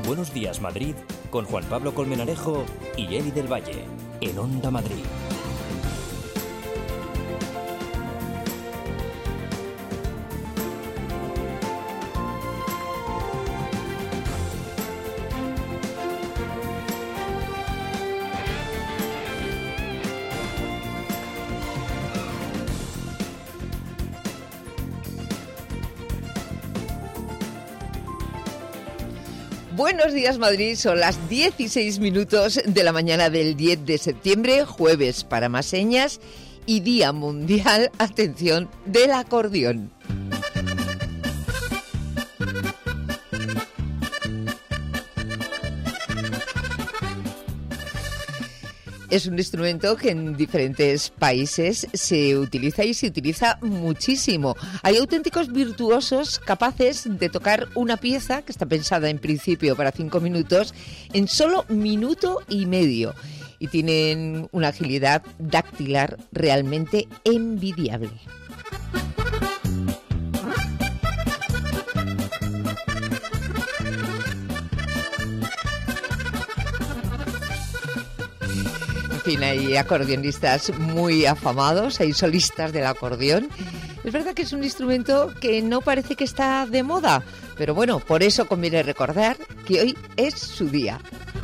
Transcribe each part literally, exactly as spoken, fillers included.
Buenos Días Madrid con Juan Pablo Colmenarejo y Eli del Valle en Onda Madrid. Buenos días Madrid, son las dieciséis minutos de la mañana del diez de septiembre, jueves para más señas y Día Mundial, atención, del acordeón. Es un instrumento que en diferentes países se utiliza y se utiliza muchísimo. Hay auténticos virtuosos capaces de tocar una pieza que está pensada en principio para cinco minutos en solo minuto y medio. Y tienen una agilidad dactilar realmente envidiable. En fin, hay acordeonistas muy afamados, hay solistas del acordeón. Es verdad que es un instrumento que no parece que está de moda, pero bueno, por eso conviene recordar que hoy es su día.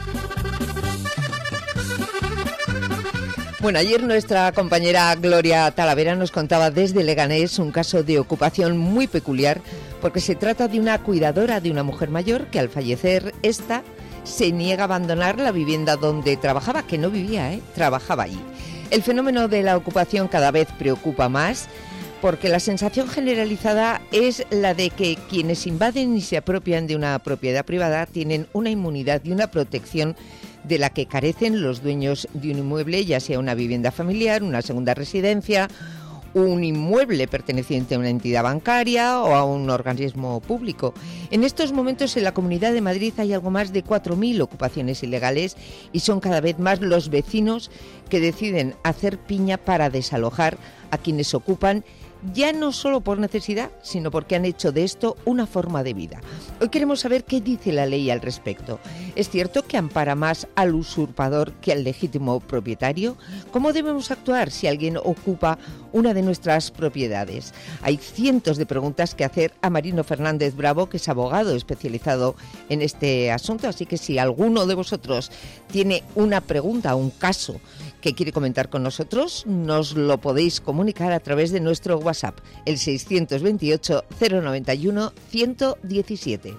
Bueno, ayer nuestra compañera Gloria Talavera nos contaba desde Leganés un caso de ocupación muy peculiar, porque se trata de una cuidadora de una mujer mayor que al fallecer esta se niega a abandonar la vivienda donde trabajaba, que no vivía, ¿eh? Trabajaba allí. El fenómeno de la ocupación cada vez preocupa más porque la sensación generalizada es la de que quienes invaden y se apropian de una propiedad privada tienen una inmunidad y una protección de la que carecen los dueños de un inmueble, ya sea una vivienda familiar, una segunda residencia, un inmueble perteneciente a una entidad bancaria o a un organismo público. En estos momentos en la Comunidad de Madrid hay algo más de cuatro mil ocupaciones ilegales y son cada vez más los vecinos que deciden hacer piña para desalojar a quienes ocupan, ya no solo por necesidad, sino porque han hecho de esto una forma de vida. Hoy queremos saber qué dice la ley al respecto. ¿Es cierto que ampara más al usurpador que al legítimo propietario? ¿Cómo debemos actuar si alguien ocupa una de nuestras propiedades? Hay cientos de preguntas que hacer a Marino Fernández Bravo, que es abogado especializado en este asunto, así que si alguno de vosotros tiene una pregunta, un caso que quiere comentar con nosotros, nos lo podéis comunicar a través de nuestro WhatsApp, el seiscientos veintiocho, cero noventa y uno, ciento diecisiete.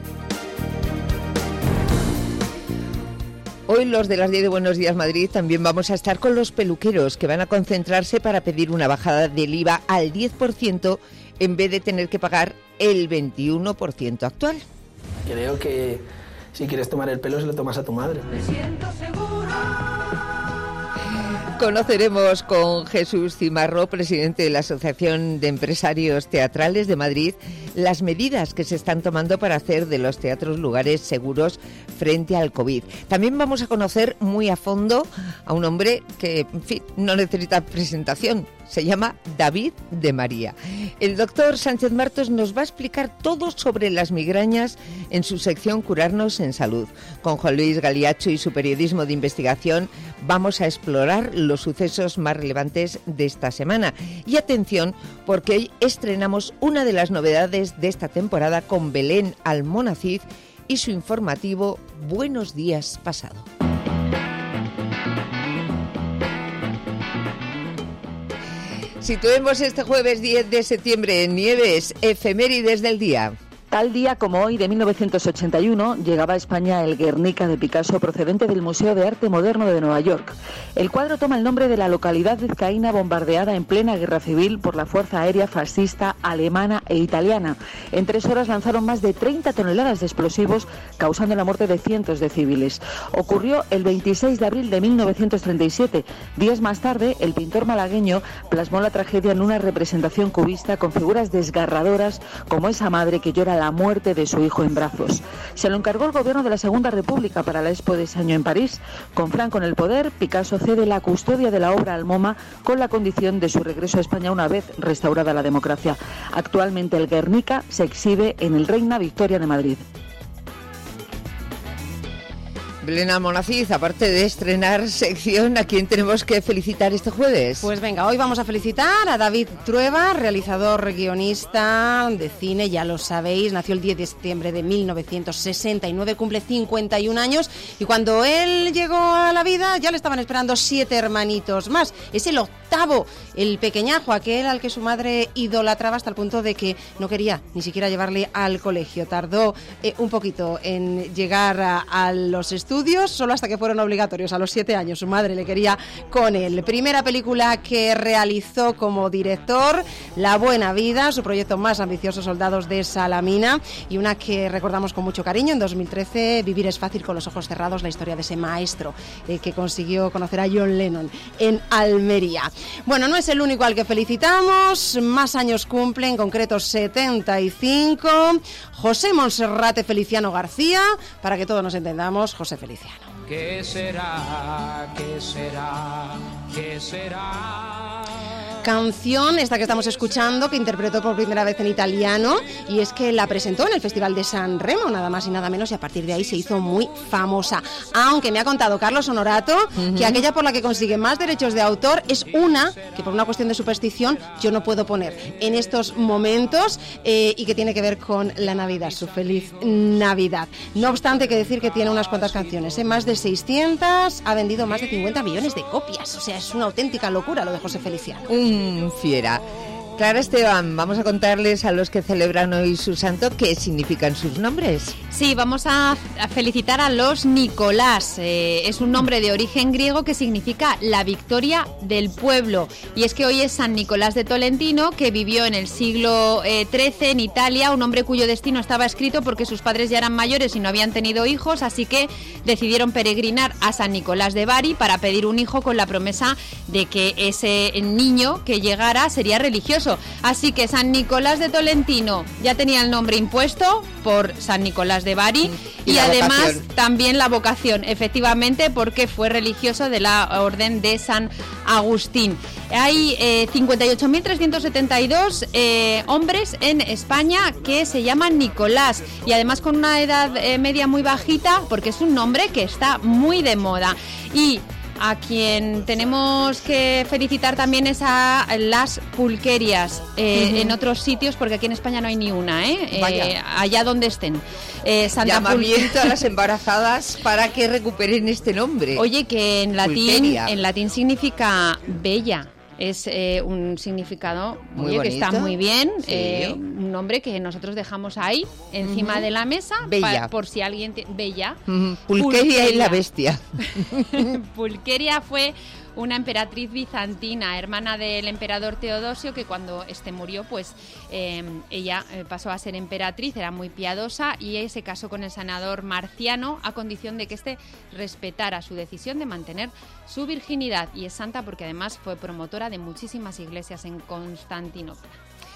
Hoy los de las diez de Buenos Días Madrid también vamos a estar con los peluqueros, que van a concentrarse para pedir una bajada del I V A al diez por ciento en vez de tener que pagar el veintiuno por ciento actual. Creo que si quieres tomar el pelo se lo tomas a tu madre. Me siento seguro. Conoceremos con Jesús Cimarro, presidente de la Asociación de Empresarios Teatrales de Madrid, las medidas que se están tomando para hacer de los teatros lugares seguros frente al COVID. También vamos a conocer muy a fondo a un hombre que, en fin, no necesita presentación. Se llama David de María. El doctor Sánchez Martos nos va a explicar todo sobre las migrañas en su sección Curarnos en Salud. Con Juan Luis Galiacho y su periodismo de investigación vamos a explorar los sucesos más relevantes de esta semana. Y atención, porque hoy estrenamos una de las novedades de esta temporada con Belén Almonacid y su informativo Buenos Días Pasado. Situemos este jueves diez de septiembre en Nieves, efemérides del día. Tal día como hoy de mil novecientos ochenta y uno llegaba a España el Guernica de Picasso, procedente del Museo de Arte Moderno de Nueva York. El cuadro toma el nombre de la localidad vizcaína bombardeada en plena guerra civil por la fuerza aérea fascista alemana e italiana. En tres horas lanzaron más de treinta toneladas de explosivos, causando la muerte de cientos de civiles. Ocurrió el veintiséis de abril de mil novecientos treinta y siete. Días más tarde, el pintor malagueño plasmó la tragedia en una representación cubista con figuras desgarradoras como esa madre que llora la muerte de su hijo en brazos. Se lo encargó el gobierno de la Segunda República para la Expo de ese año en París. Con Franco en el poder, Picasso cede la custodia de la obra al MoMA con la condición de su regreso a España una vez restaurada la democracia. Actualmente el Guernica se exhibe en el Reina Victoria de Madrid. Belén Almonacid, aparte de estrenar sección, ¿a quién tenemos que felicitar este jueves? Pues venga, hoy vamos a felicitar a David Trueba, realizador, guionista de cine, ya lo sabéis, nació el diez de septiembre de mil novecientos sesenta y nueve, cumple cincuenta y un años, y cuando él llegó a la vida ya le estaban esperando siete hermanitos más. Es el octavo, el pequeñajo, aquel al que su madre idolatraba hasta el punto de que no quería ni siquiera llevarle al colegio. Tardó eh, un poquito en llegar a, a los estudios, solo hasta que fueron obligatorios a los siete años. Su madre le quería con él. Primera película que realizó como director, La Buena Vida, su proyecto más ambicioso, Soldados de Salamina, y una que recordamos con mucho cariño, en dos mil trece, Vivir es fácil con los ojos cerrados, la historia de ese maestro eh, que consiguió conocer a John Lennon en Almería. Bueno, no es el único al que felicitamos, más años cumple, en concreto setenta y cinco, José Monserrate Feliciano García, para que todos nos entendamos, José Feliciano. ¿Qué será? ¿Qué será? ¿Qué será? Canción, esta que estamos escuchando, que interpretó por primera vez en italiano, y es que la presentó en el Festival de San Remo, nada más y nada menos, y a partir de ahí se hizo muy famosa. Aunque me ha contado Carlos Honorato uh-huh. que aquella por la que consigue más derechos de autor es una que por una cuestión de superstición yo no puedo poner en estos momentos eh, y que tiene que ver con la Navidad, su feliz Navidad. No obstante, hay que decir que tiene unas cuantas canciones, ¿eh? Más de seiscientas, ha vendido más de cincuenta millones de copias, o sea, es una auténtica locura lo de José Feliciano. Un fiera. Clara Esteban, vamos a contarles a los que celebran hoy su santo qué significan sus nombres. Sí, vamos a, a felicitar a los Nicolás. Eh, es un nombre de origen griego que significa la victoria del pueblo. Y es que hoy es San Nicolás de Tolentino, que vivió en el siglo eh, trece en Italia, un hombre cuyo destino estaba escrito porque sus padres ya eran mayores y no habían tenido hijos, así que decidieron peregrinar a San Nicolás de Bari para pedir un hijo con la promesa de que ese niño que llegara sería religioso. Así que San Nicolás de Tolentino ya tenía el nombre impuesto por San Nicolás de Bari y, y además vocación. También la vocación, efectivamente, porque fue religioso de la Orden de San Agustín. Hay eh, cincuenta y ocho mil trescientos setenta y dos eh, hombres en España que se llaman Nicolás, y además con una edad eh, media muy bajita, porque es un nombre que está muy de moda. Y a quien tenemos que felicitar también es a las pulquerias eh, uh-huh. en otros sitios, porque aquí en España no hay ni una, ¿eh? eh allá donde estén. Eh, Santa Llamamiento Pul- a las embarazadas para que recuperen este nombre. Oye, que en latín, en latín significa bella. Es eh, un significado muy oye, que está muy bien, sí. eh, un nombre que nosotros dejamos ahí encima uh-huh. de la mesa pa, por si alguien te, bella. Uh-huh. Pulqueria, Pulqueria y la bestia. Pulqueria fue una emperatriz bizantina, hermana del emperador Teodosio, que cuando este murió, pues eh, ella eh, pasó a ser emperatriz, era muy piadosa, y se casó con el senador Marciano a condición de que éste respetara su decisión de mantener su virginidad, y es santa porque además fue promotora de muchísimas iglesias en Constantinopla.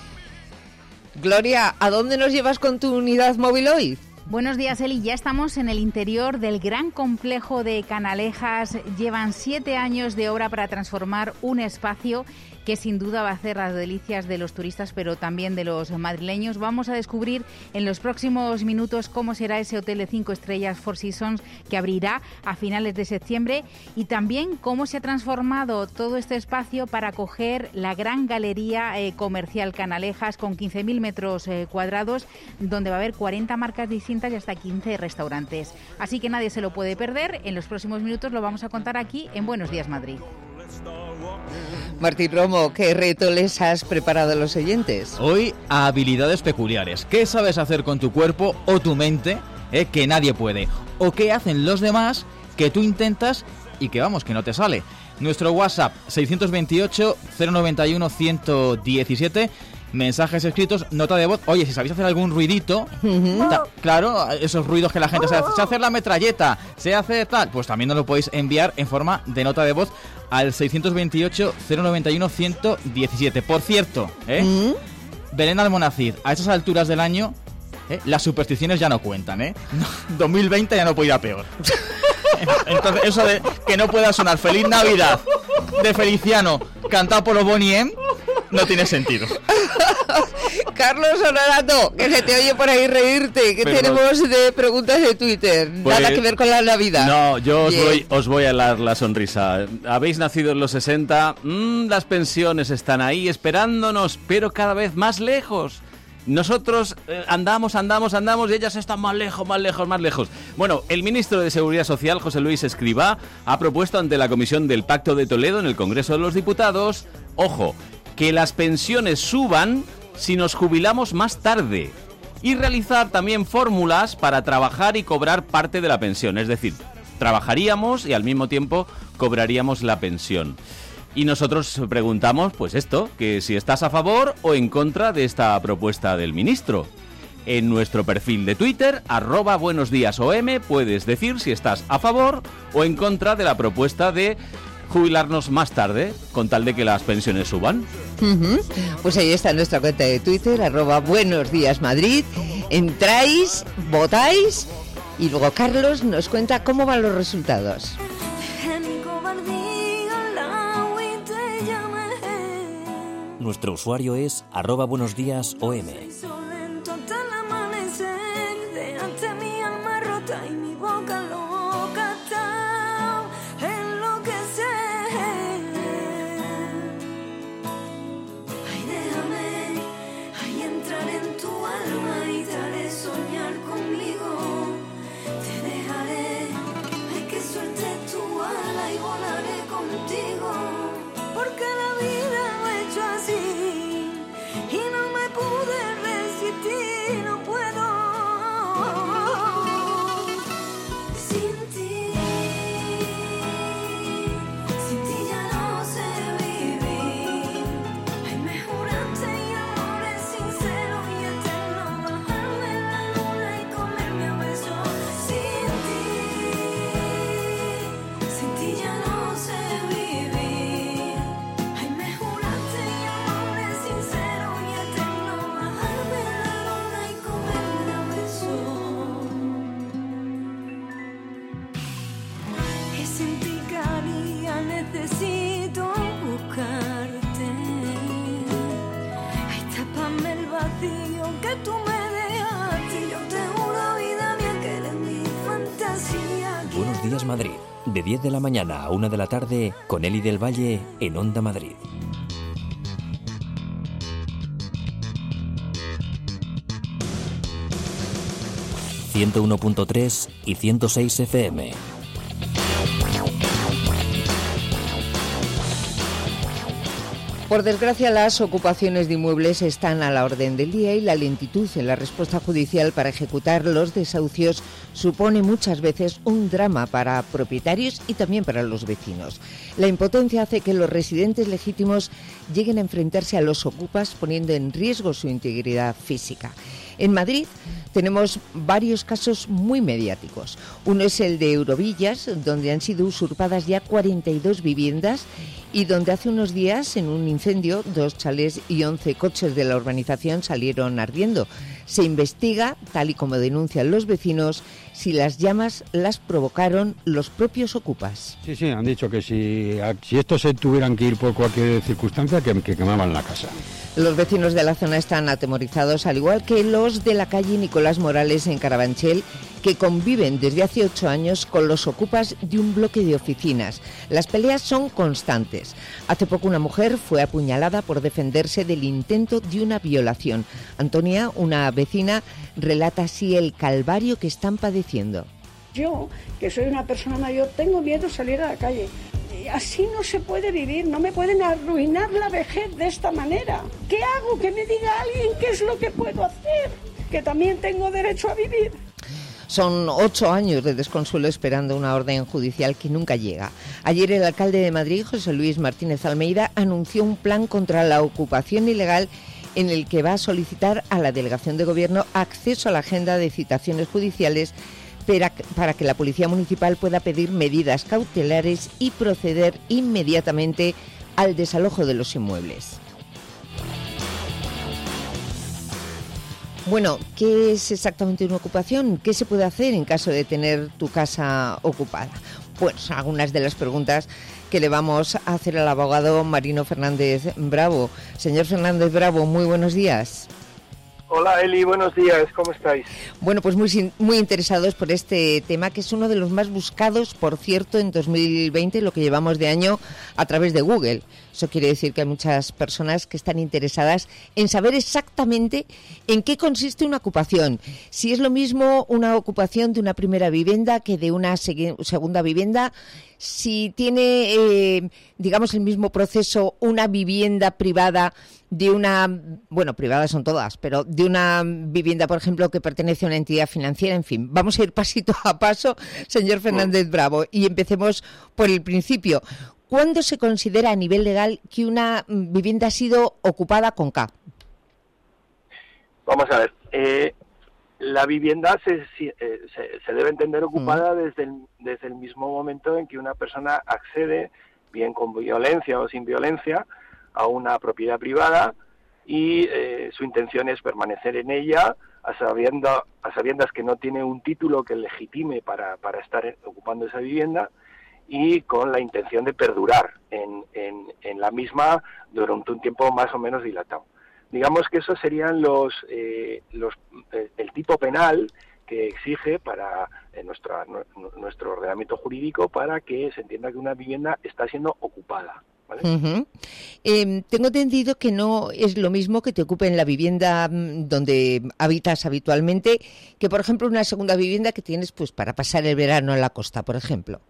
Gloria, ¿a dónde nos llevas con tu unidad móvil hoy? Buenos días, Eli. Ya estamos en el interior del gran complejo de Canalejas. Llevan siete años de obra para transformar un espacio que sin duda va a hacer las delicias de los turistas, pero también de los madrileños. Vamos a descubrir en los próximos minutos cómo será ese hotel de cinco estrellas Four Seasons que abrirá a finales de septiembre, y también cómo se ha transformado todo este espacio para acoger la gran galería eh, comercial Canalejas con quince mil metros eh, cuadrados, donde va a haber cuarenta marcas distintas y hasta quince restaurantes. Así que nadie se lo puede perder. En los próximos minutos lo vamos a contar aquí en Buenos Días Madrid. Martín Romo, ¿qué reto les has preparado a los oyentes? Hoy, habilidades peculiares. ¿Qué sabes hacer con tu cuerpo o tu mente eh, que nadie puede? ¿O qué hacen los demás que tú intentas y que, vamos, que no te sale? Nuestro WhatsApp, seiscientos veintiocho, cero noventa y uno, ciento diecisiete. Mensajes escritos, nota de voz. Oye, si sabéis hacer algún ruidito, uh-huh. ta, claro, esos ruidos que la gente sabe, se hace la metralleta, se hace tal, pues también nos lo podéis enviar en forma de nota de voz al seiscientos veintiocho, cero noventa y uno, ciento diecisiete. Por cierto, ¿eh? Uh-huh. Belén Almonacid, a estas alturas del año, ¿eh? las supersticiones ya no cuentan, ¿eh? No, dos mil veinte ya no puede ir a peor. Entonces, eso de que no pueda sonar Feliz Navidad de Feliciano cantado por los Bonnie M no tiene sentido. Carlos Honorato, que se te oye por ahí reírte. ¿Qué Pero... tenemos de preguntas de Twitter? Pues, nada que ver con la Navidad. No, yo os Bien. voy, os voy a dar la sonrisa. Habéis nacido en los sesenta, mmm, las pensiones están ahí esperándonos, pero cada vez más lejos. Nosotros eh, andamos, andamos, andamos y ellas están más lejos, más lejos, más lejos. Bueno, el ministro de Seguridad Social, José Luis Escrivá, ha propuesto ante la Comisión del Pacto de Toledo en el Congreso de los Diputados, ojo, que las pensiones suban si nos jubilamos más tarde y realizar también fórmulas para trabajar y cobrar parte de la pensión. Es decir, trabajaríamos y al mismo tiempo cobraríamos la pensión. Y nosotros preguntamos, pues esto, que si estás a favor o en contra de esta propuesta del ministro. En nuestro perfil de Twitter, arroba buenos días O M, puedes decir si estás a favor o en contra de la propuesta de jubilarnos más tarde, con tal de que las pensiones suban. Uh-huh. Pues ahí está nuestra cuenta de Twitter, arroba buenos días Madrid. Entráis, votáis y luego Carlos nos cuenta cómo van los resultados. Nuestro usuario es arroba buenos días O M. Buenos días Madrid, de diez de la mañana a una de la tarde, con Eli del Valle en Onda Madrid. ciento uno punto tres y ciento seis F M. Por desgracia, las ocupaciones de inmuebles están a la orden del día y la lentitud en la respuesta judicial para ejecutar los desahucios supone muchas veces un drama para propietarios y también para los vecinos. La impotencia hace que los residentes legítimos lleguen a enfrentarse a los ocupas poniendo en riesgo su integridad física. En Madrid tenemos varios casos muy mediáticos. Uno es el de Eurovillas, donde han sido usurpadas ya cuarenta y dos viviendas y donde hace unos días, en un incendio, dos chalés y once coches de la urbanización salieron ardiendo. Se investiga, tal y como denuncian los vecinos, si las llamas las provocaron los propios ocupas. Sí, sí, han dicho que si, si estos se tuvieran que ir por cualquier circunstancia, que, que quemaban la casa. Los vecinos de la zona están atemorizados, al igual que los de la calle Nicolás Morales en Carabanchel, que conviven desde hace ocho años con los ocupas de un bloque de oficinas. Las peleas son constantes. Hace poco una mujer fue apuñalada por defenderse del intento de una violación. Antonia, una vecina, relata así el calvario que están padeciendo. Yo, que soy una persona mayor, tengo miedo de salir a la calle. Así no se puede vivir, no me pueden arruinar la vejez de esta manera. ¿Qué hago? Que me diga alguien qué es lo que puedo hacer, que también tengo derecho a vivir. Son ocho años de desconsuelo esperando una orden judicial que nunca llega. Ayer el alcalde de Madrid, José Luis Martínez Almeida, anunció un plan contra la ocupación ilegal en el que va a solicitar a la delegación de gobierno acceso a la agenda de citaciones judiciales para que la Policía Municipal pueda pedir medidas cautelares y proceder inmediatamente al desalojo de los inmuebles. Bueno, ¿qué es exactamente una ocupación? ¿Qué se puede hacer en caso de tener tu casa ocupada? pues algunas de las preguntas que le vamos a hacer al abogado Marino Fernández Bravo. Señor Fernández Bravo, muy buenos días. Hola Eli, buenos días, ¿cómo estáis? Bueno, pues muy, muy interesados por este tema, que es uno de los más buscados, por cierto, en dos mil veinte, lo que llevamos de año, a través de Google. Eso quiere decir que hay muchas personas que están interesadas en saber exactamente en qué consiste una ocupación. Si es lo mismo una ocupación de una primera vivienda que de una segu- segunda vivienda, si tiene, eh, digamos, el mismo proceso una vivienda privada de una, bueno, privadas son todas, pero de una vivienda, por ejemplo, que pertenece a una entidad financiera, en fin. Vamos a ir pasito a paso, señor Fernández Bravo, y empecemos por el principio. ¿Cuándo se considera a nivel legal que una vivienda ha sido ocupada con K? Vamos a ver, eh, la vivienda se, se, se debe entender ocupada mm. desde, el, desde el mismo momento en que una persona accede, bien con violencia o sin violencia, a una propiedad privada y eh, su intención es permanecer en ella a, sabiendo, a sabiendas que no tiene un título que legitime para, para estar ocupando esa vivienda y con la intención de perdurar en, en, en la misma durante un tiempo más o menos dilatado. Digamos que esos serían los, eh, los eh, el tipo penal que exige para eh, nuestra, nuestro ordenamiento jurídico para que se entienda que una vivienda está siendo ocupada. ¿Vale? Uh-huh. Eh, tengo entendido que no es lo mismo que te ocupen la vivienda donde habitas habitualmente que, por ejemplo, una segunda vivienda que tienes pues para pasar el verano en la costa, por ejemplo.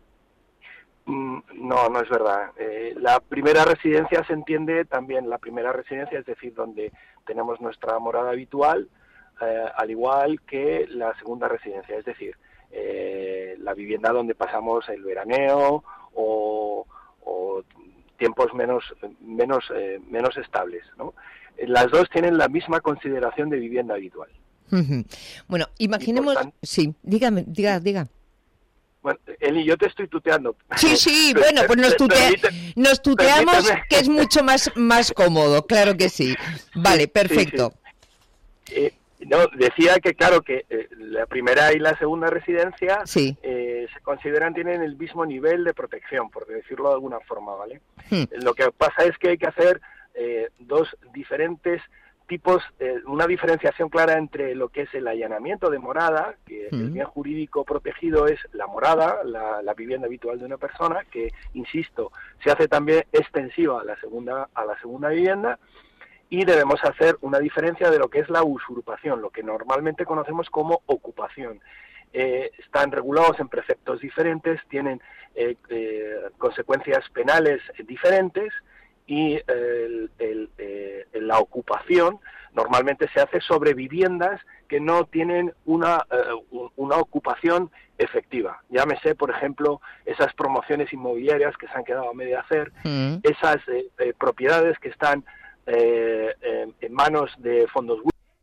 No, no es verdad. Eh, la primera residencia se entiende también, la primera residencia, es decir, donde tenemos nuestra morada habitual, eh, al igual que la segunda residencia, es decir, eh, la vivienda donde pasamos el veraneo o, o tiempos menos menos eh, menos estables, ¿no? Las dos tienen la misma consideración de vivienda habitual. Uh-huh. Bueno, imaginemos... Tanto, sí, dígame, diga, diga. Bueno, Eli, yo te estoy tuteando. Sí, sí, bueno, pues nos, tutea, nos tuteamos, permítame. Que es mucho más, más cómodo, claro que sí. Vale, perfecto. Sí, sí. Eh, no, decía que, claro, que eh, la primera y la segunda residencia sí. eh, se consideran, tienen el mismo nivel de protección, por decirlo de alguna forma, ¿vale? Hmm. Lo que pasa es que hay que hacer eh, dos diferentes tipos, eh, una diferenciación clara entre lo que es el allanamiento de morada, que mm. el bien jurídico protegido es la morada, la, la vivienda habitual de una persona, que, insisto, se hace también extensiva a la segunda a la segunda vivienda, y debemos hacer una diferencia de lo que es la usurpación, lo que normalmente conocemos como ocupación. Eh, están regulados en preceptos diferentes, tienen eh, eh, consecuencias penales diferentes, y el, el, eh, la ocupación normalmente se hace sobre viviendas que no tienen una, uh, una ocupación efectiva. Llámese, por ejemplo, esas promociones inmobiliarias que se han quedado a medio hacer, mm. esas eh, eh, propiedades que están eh, eh, en manos de fondos.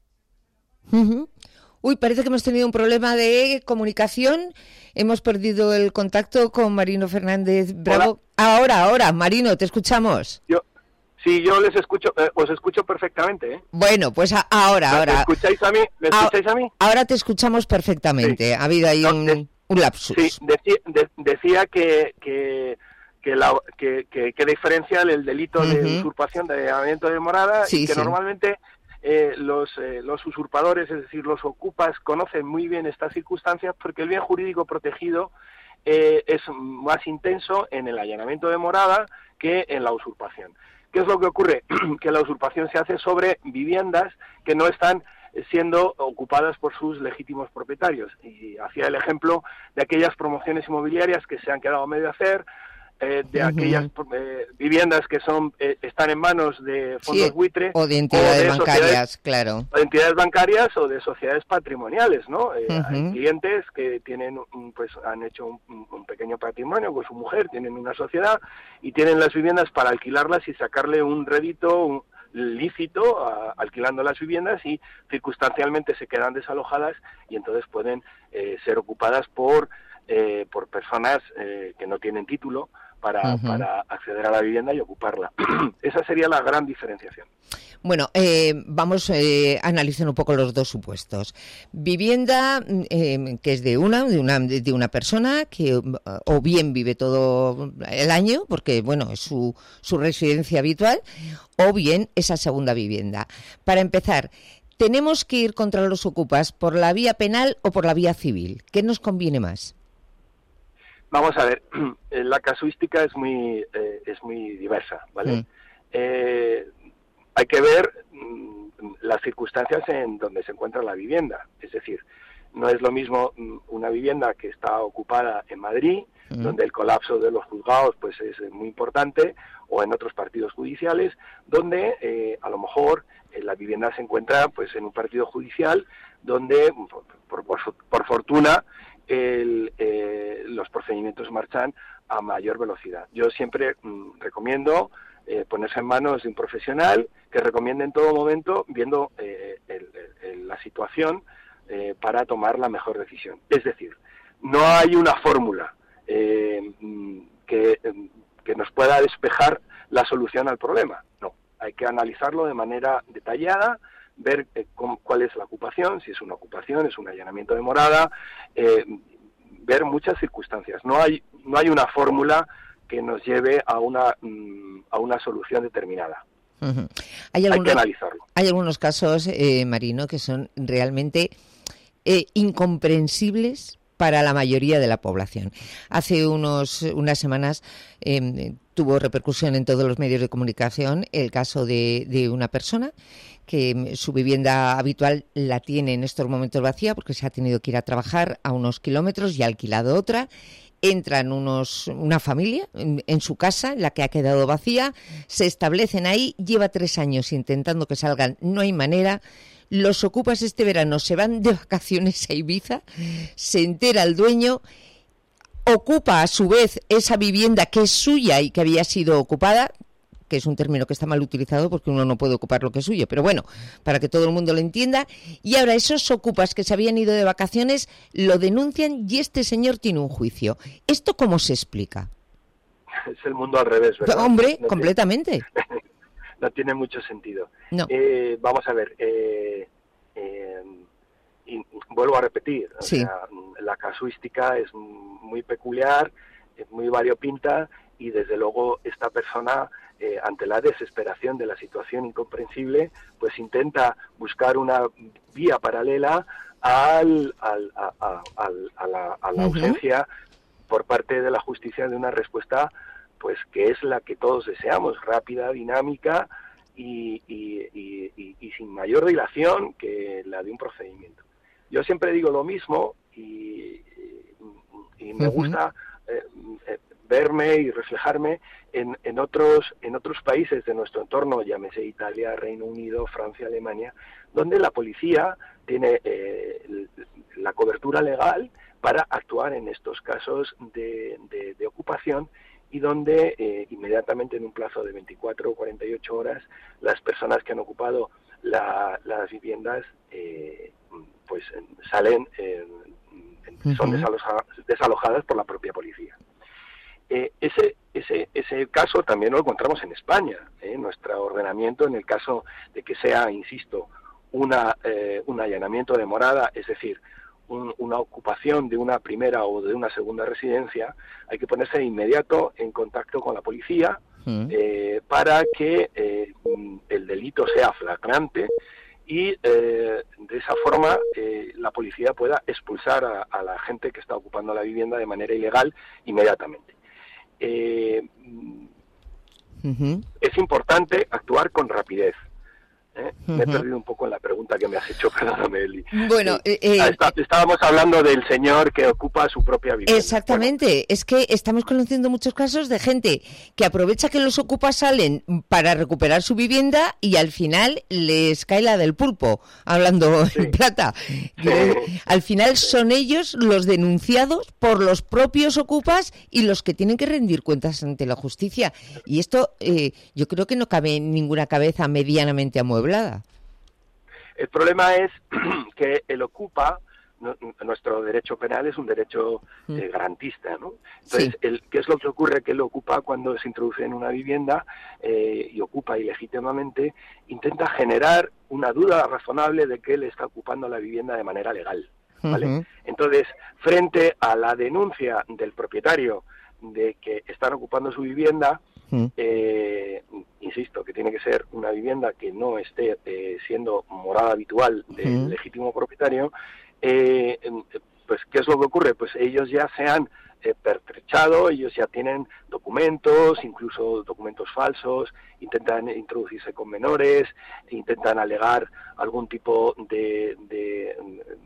Uh-huh. Uy, parece que hemos tenido un problema de comunicación. Hemos perdido el contacto con Marino Fernández Bravo. Hola. Ahora, ahora, Marino, te escuchamos. Yo, sí, yo les escucho, eh, os escucho perfectamente. ¿eh? Bueno, pues a, ahora, ahora. ¿Me escucháis a mí? ¿Me escucháis a, a mí? Ahora te escuchamos perfectamente. Sí. Ha habido ahí no, un, de, un lapsus. Sí, decía, de, decía que que que, la, que, que, que diferencia el delito uh-huh. de usurpación de allanamiento de morada sí, y que sí. normalmente eh, los eh, los usurpadores, es decir, los ocupas, conocen muy bien estas circunstancias porque el bien jurídico protegido Eh, es más intenso en el allanamiento de morada que en la usurpación. ¿Qué es lo que ocurre? Que la usurpación se hace sobre viviendas que no están siendo ocupadas por sus legítimos propietarios. Y hacía el ejemplo de aquellas promociones inmobiliarias que se han quedado a medio hacer, eh, de uh-huh. aquellas eh, viviendas que son eh, están en manos de fondos sí, buitre o de entidades o de bancarias, claro, o de entidades bancarias o de sociedades patrimoniales, ¿no? Eh, uh-huh. Hay clientes que tienen, pues, han hecho un, un pequeño patrimonio con su mujer, tienen una sociedad y tienen las viviendas para alquilarlas y sacarle un rédito un, lícito a, alquilando las viviendas y circunstancialmente se quedan desalojadas y entonces pueden eh, ser ocupadas por eh, por personas eh, que no tienen título para, uh-huh. para acceder a la vivienda y ocuparla. Esa sería la gran diferenciación. Bueno, eh, vamos eh, a analizar un poco los dos supuestos. Vivienda eh, que es de una, de una de una persona que o bien vive todo el año, porque bueno, es su, su residencia habitual, o bien esa segunda vivienda. Para empezar, ¿tenemos que ir contra los ocupas por la vía penal o por la vía civil? ¿Qué nos conviene más? Vamos a ver, la casuística es muy eh, es muy diversa, ¿vale? Mm. Eh, hay que ver mm, las circunstancias en donde se encuentra la vivienda. Es decir, no es lo mismo mm, una vivienda que está ocupada en Madrid, mm. donde el colapso de los juzgados pues es muy importante, o en otros partidos judiciales, donde eh, a lo mejor eh, la vivienda se encuentra pues en un partido judicial donde, por, por, por fortuna, el, eh, los procedimientos marchan a mayor velocidad. Yo siempre mm, recomiendo eh, ponerse en manos de un profesional que recomiende en todo momento, viendo eh, el, el, la situación eh, para tomar la mejor decisión. Es decir, no hay una fórmula eh, que, que nos pueda despejar la solución al problema. No, hay que analizarlo de manera detallada, ver eh, cómo, cuál es la ocupación, si es una ocupación, es un allanamiento de morada, eh, ver muchas circunstancias. No hay no hay una fórmula que nos lleve a una mm, a una solución determinada. Uh-huh. Hay, algunos, hay que analizarlo. Hay algunos casos, eh, Marino, que son realmente eh, incomprensibles para la mayoría de la población. Hace unos unas semanas eh, tuvo repercusión en todos los medios de comunicación el caso de, de una persona que su vivienda habitual la tiene en estos momentos vacía porque se ha tenido que ir a trabajar a unos kilómetros y ha alquilado otra. Entran unos, una familia en, en su casa, en la que ha quedado vacía, se establecen ahí, lleva tres años intentando que salgan, no hay manera. Los ocupas este verano se van de vacaciones a Ibiza, se entera el dueño, ocupa a su vez esa vivienda que es suya y que había sido ocupada, que es un término que está mal utilizado porque uno no puede ocupar lo que es suyo, pero bueno, para que todo el mundo lo entienda, y ahora esos ocupas que se habían ido de vacaciones lo denuncian y este señor tiene un juicio. ¿Esto cómo se explica? Es el mundo al revés, ¿verdad? Hombre, no completamente. Tiene, no tiene mucho sentido. No. Eh, vamos a ver, eh, eh, y vuelvo a repetir, o sí. sea, la casuística es muy peculiar, es muy variopinta, y desde luego esta persona, eh, ante la desesperación de la situación incomprensible, pues intenta buscar una vía paralela al, al, a, a, a, a la, a la uh-huh. ausencia por parte de la justicia de una respuesta pues que es la que todos deseamos, rápida, dinámica y, y, y, y, y sin mayor dilación que la de un procedimiento. Yo siempre digo lo mismo y, y me uh-huh. gusta eh, eh, verme y reflejarme en, en otros en otros países de nuestro entorno, llámese Italia, Reino Unido, Francia, Alemania, donde la policía tiene eh, la cobertura legal para actuar en estos casos de, de, de ocupación y donde eh, inmediatamente en un plazo de veinticuatro o cuarenta y ocho horas las personas que han ocupado la, las viviendas eh, pues salen, eh, son uh-huh. desalojadas, desalojadas por la propia policía. Eh, ese, ese, ese caso también lo encontramos en España, ¿eh? Nuestro ordenamiento, en el caso de que sea, insisto, una, eh, un allanamiento de morada, es decir, un, una ocupación de una primera o de una segunda residencia, hay que ponerse de inmediato en contacto con la policía mm. eh, para que eh, el delito sea flagrante y eh, de esa forma eh, la policía pueda expulsar a, a la gente que está ocupando la vivienda de manera ilegal inmediatamente. Eh, uh-huh. Es importante actuar con rapidez. ¿Eh? Uh-huh. Me he perdido un poco en la pregunta que me has hecho, perdóname, Eli. Bueno, eh, eh, ah, está, estábamos hablando del señor que ocupa su propia vivienda. Exactamente, bueno. Es que estamos conociendo muchos casos de gente que aprovecha que los ocupas salen para recuperar su vivienda y al final les cae la del pulpo, hablando sí. en plata. Sí. Al final son ellos los denunciados por los propios ocupas y los que tienen que rendir cuentas ante la justicia. Y esto eh, yo creo que no cabe en ninguna cabeza medianamente amueblada. El problema es que el ocupa no, nuestro derecho penal es un derecho eh, garantista, ¿no? Entonces, Sí. el, ¿qué es lo que ocurre? Que él ocupa cuando se introduce en una vivienda eh, y ocupa ilegítimamente, intenta generar una duda razonable de que él está ocupando la vivienda de manera legal, ¿vale? Ujú. Entonces, frente a la denuncia del propietario de que están ocupando su vivienda, Mm. eh, insisto, que tiene que ser una vivienda que no esté eh, siendo morada habitual del Mm. legítimo propietario, eh, pues ¿qué es lo que ocurre? Pues ellos ya se han eh, pertrechado, ellos ya tienen documentos, incluso documentos falsos, intentan introducirse con menores, intentan alegar algún tipo de, de,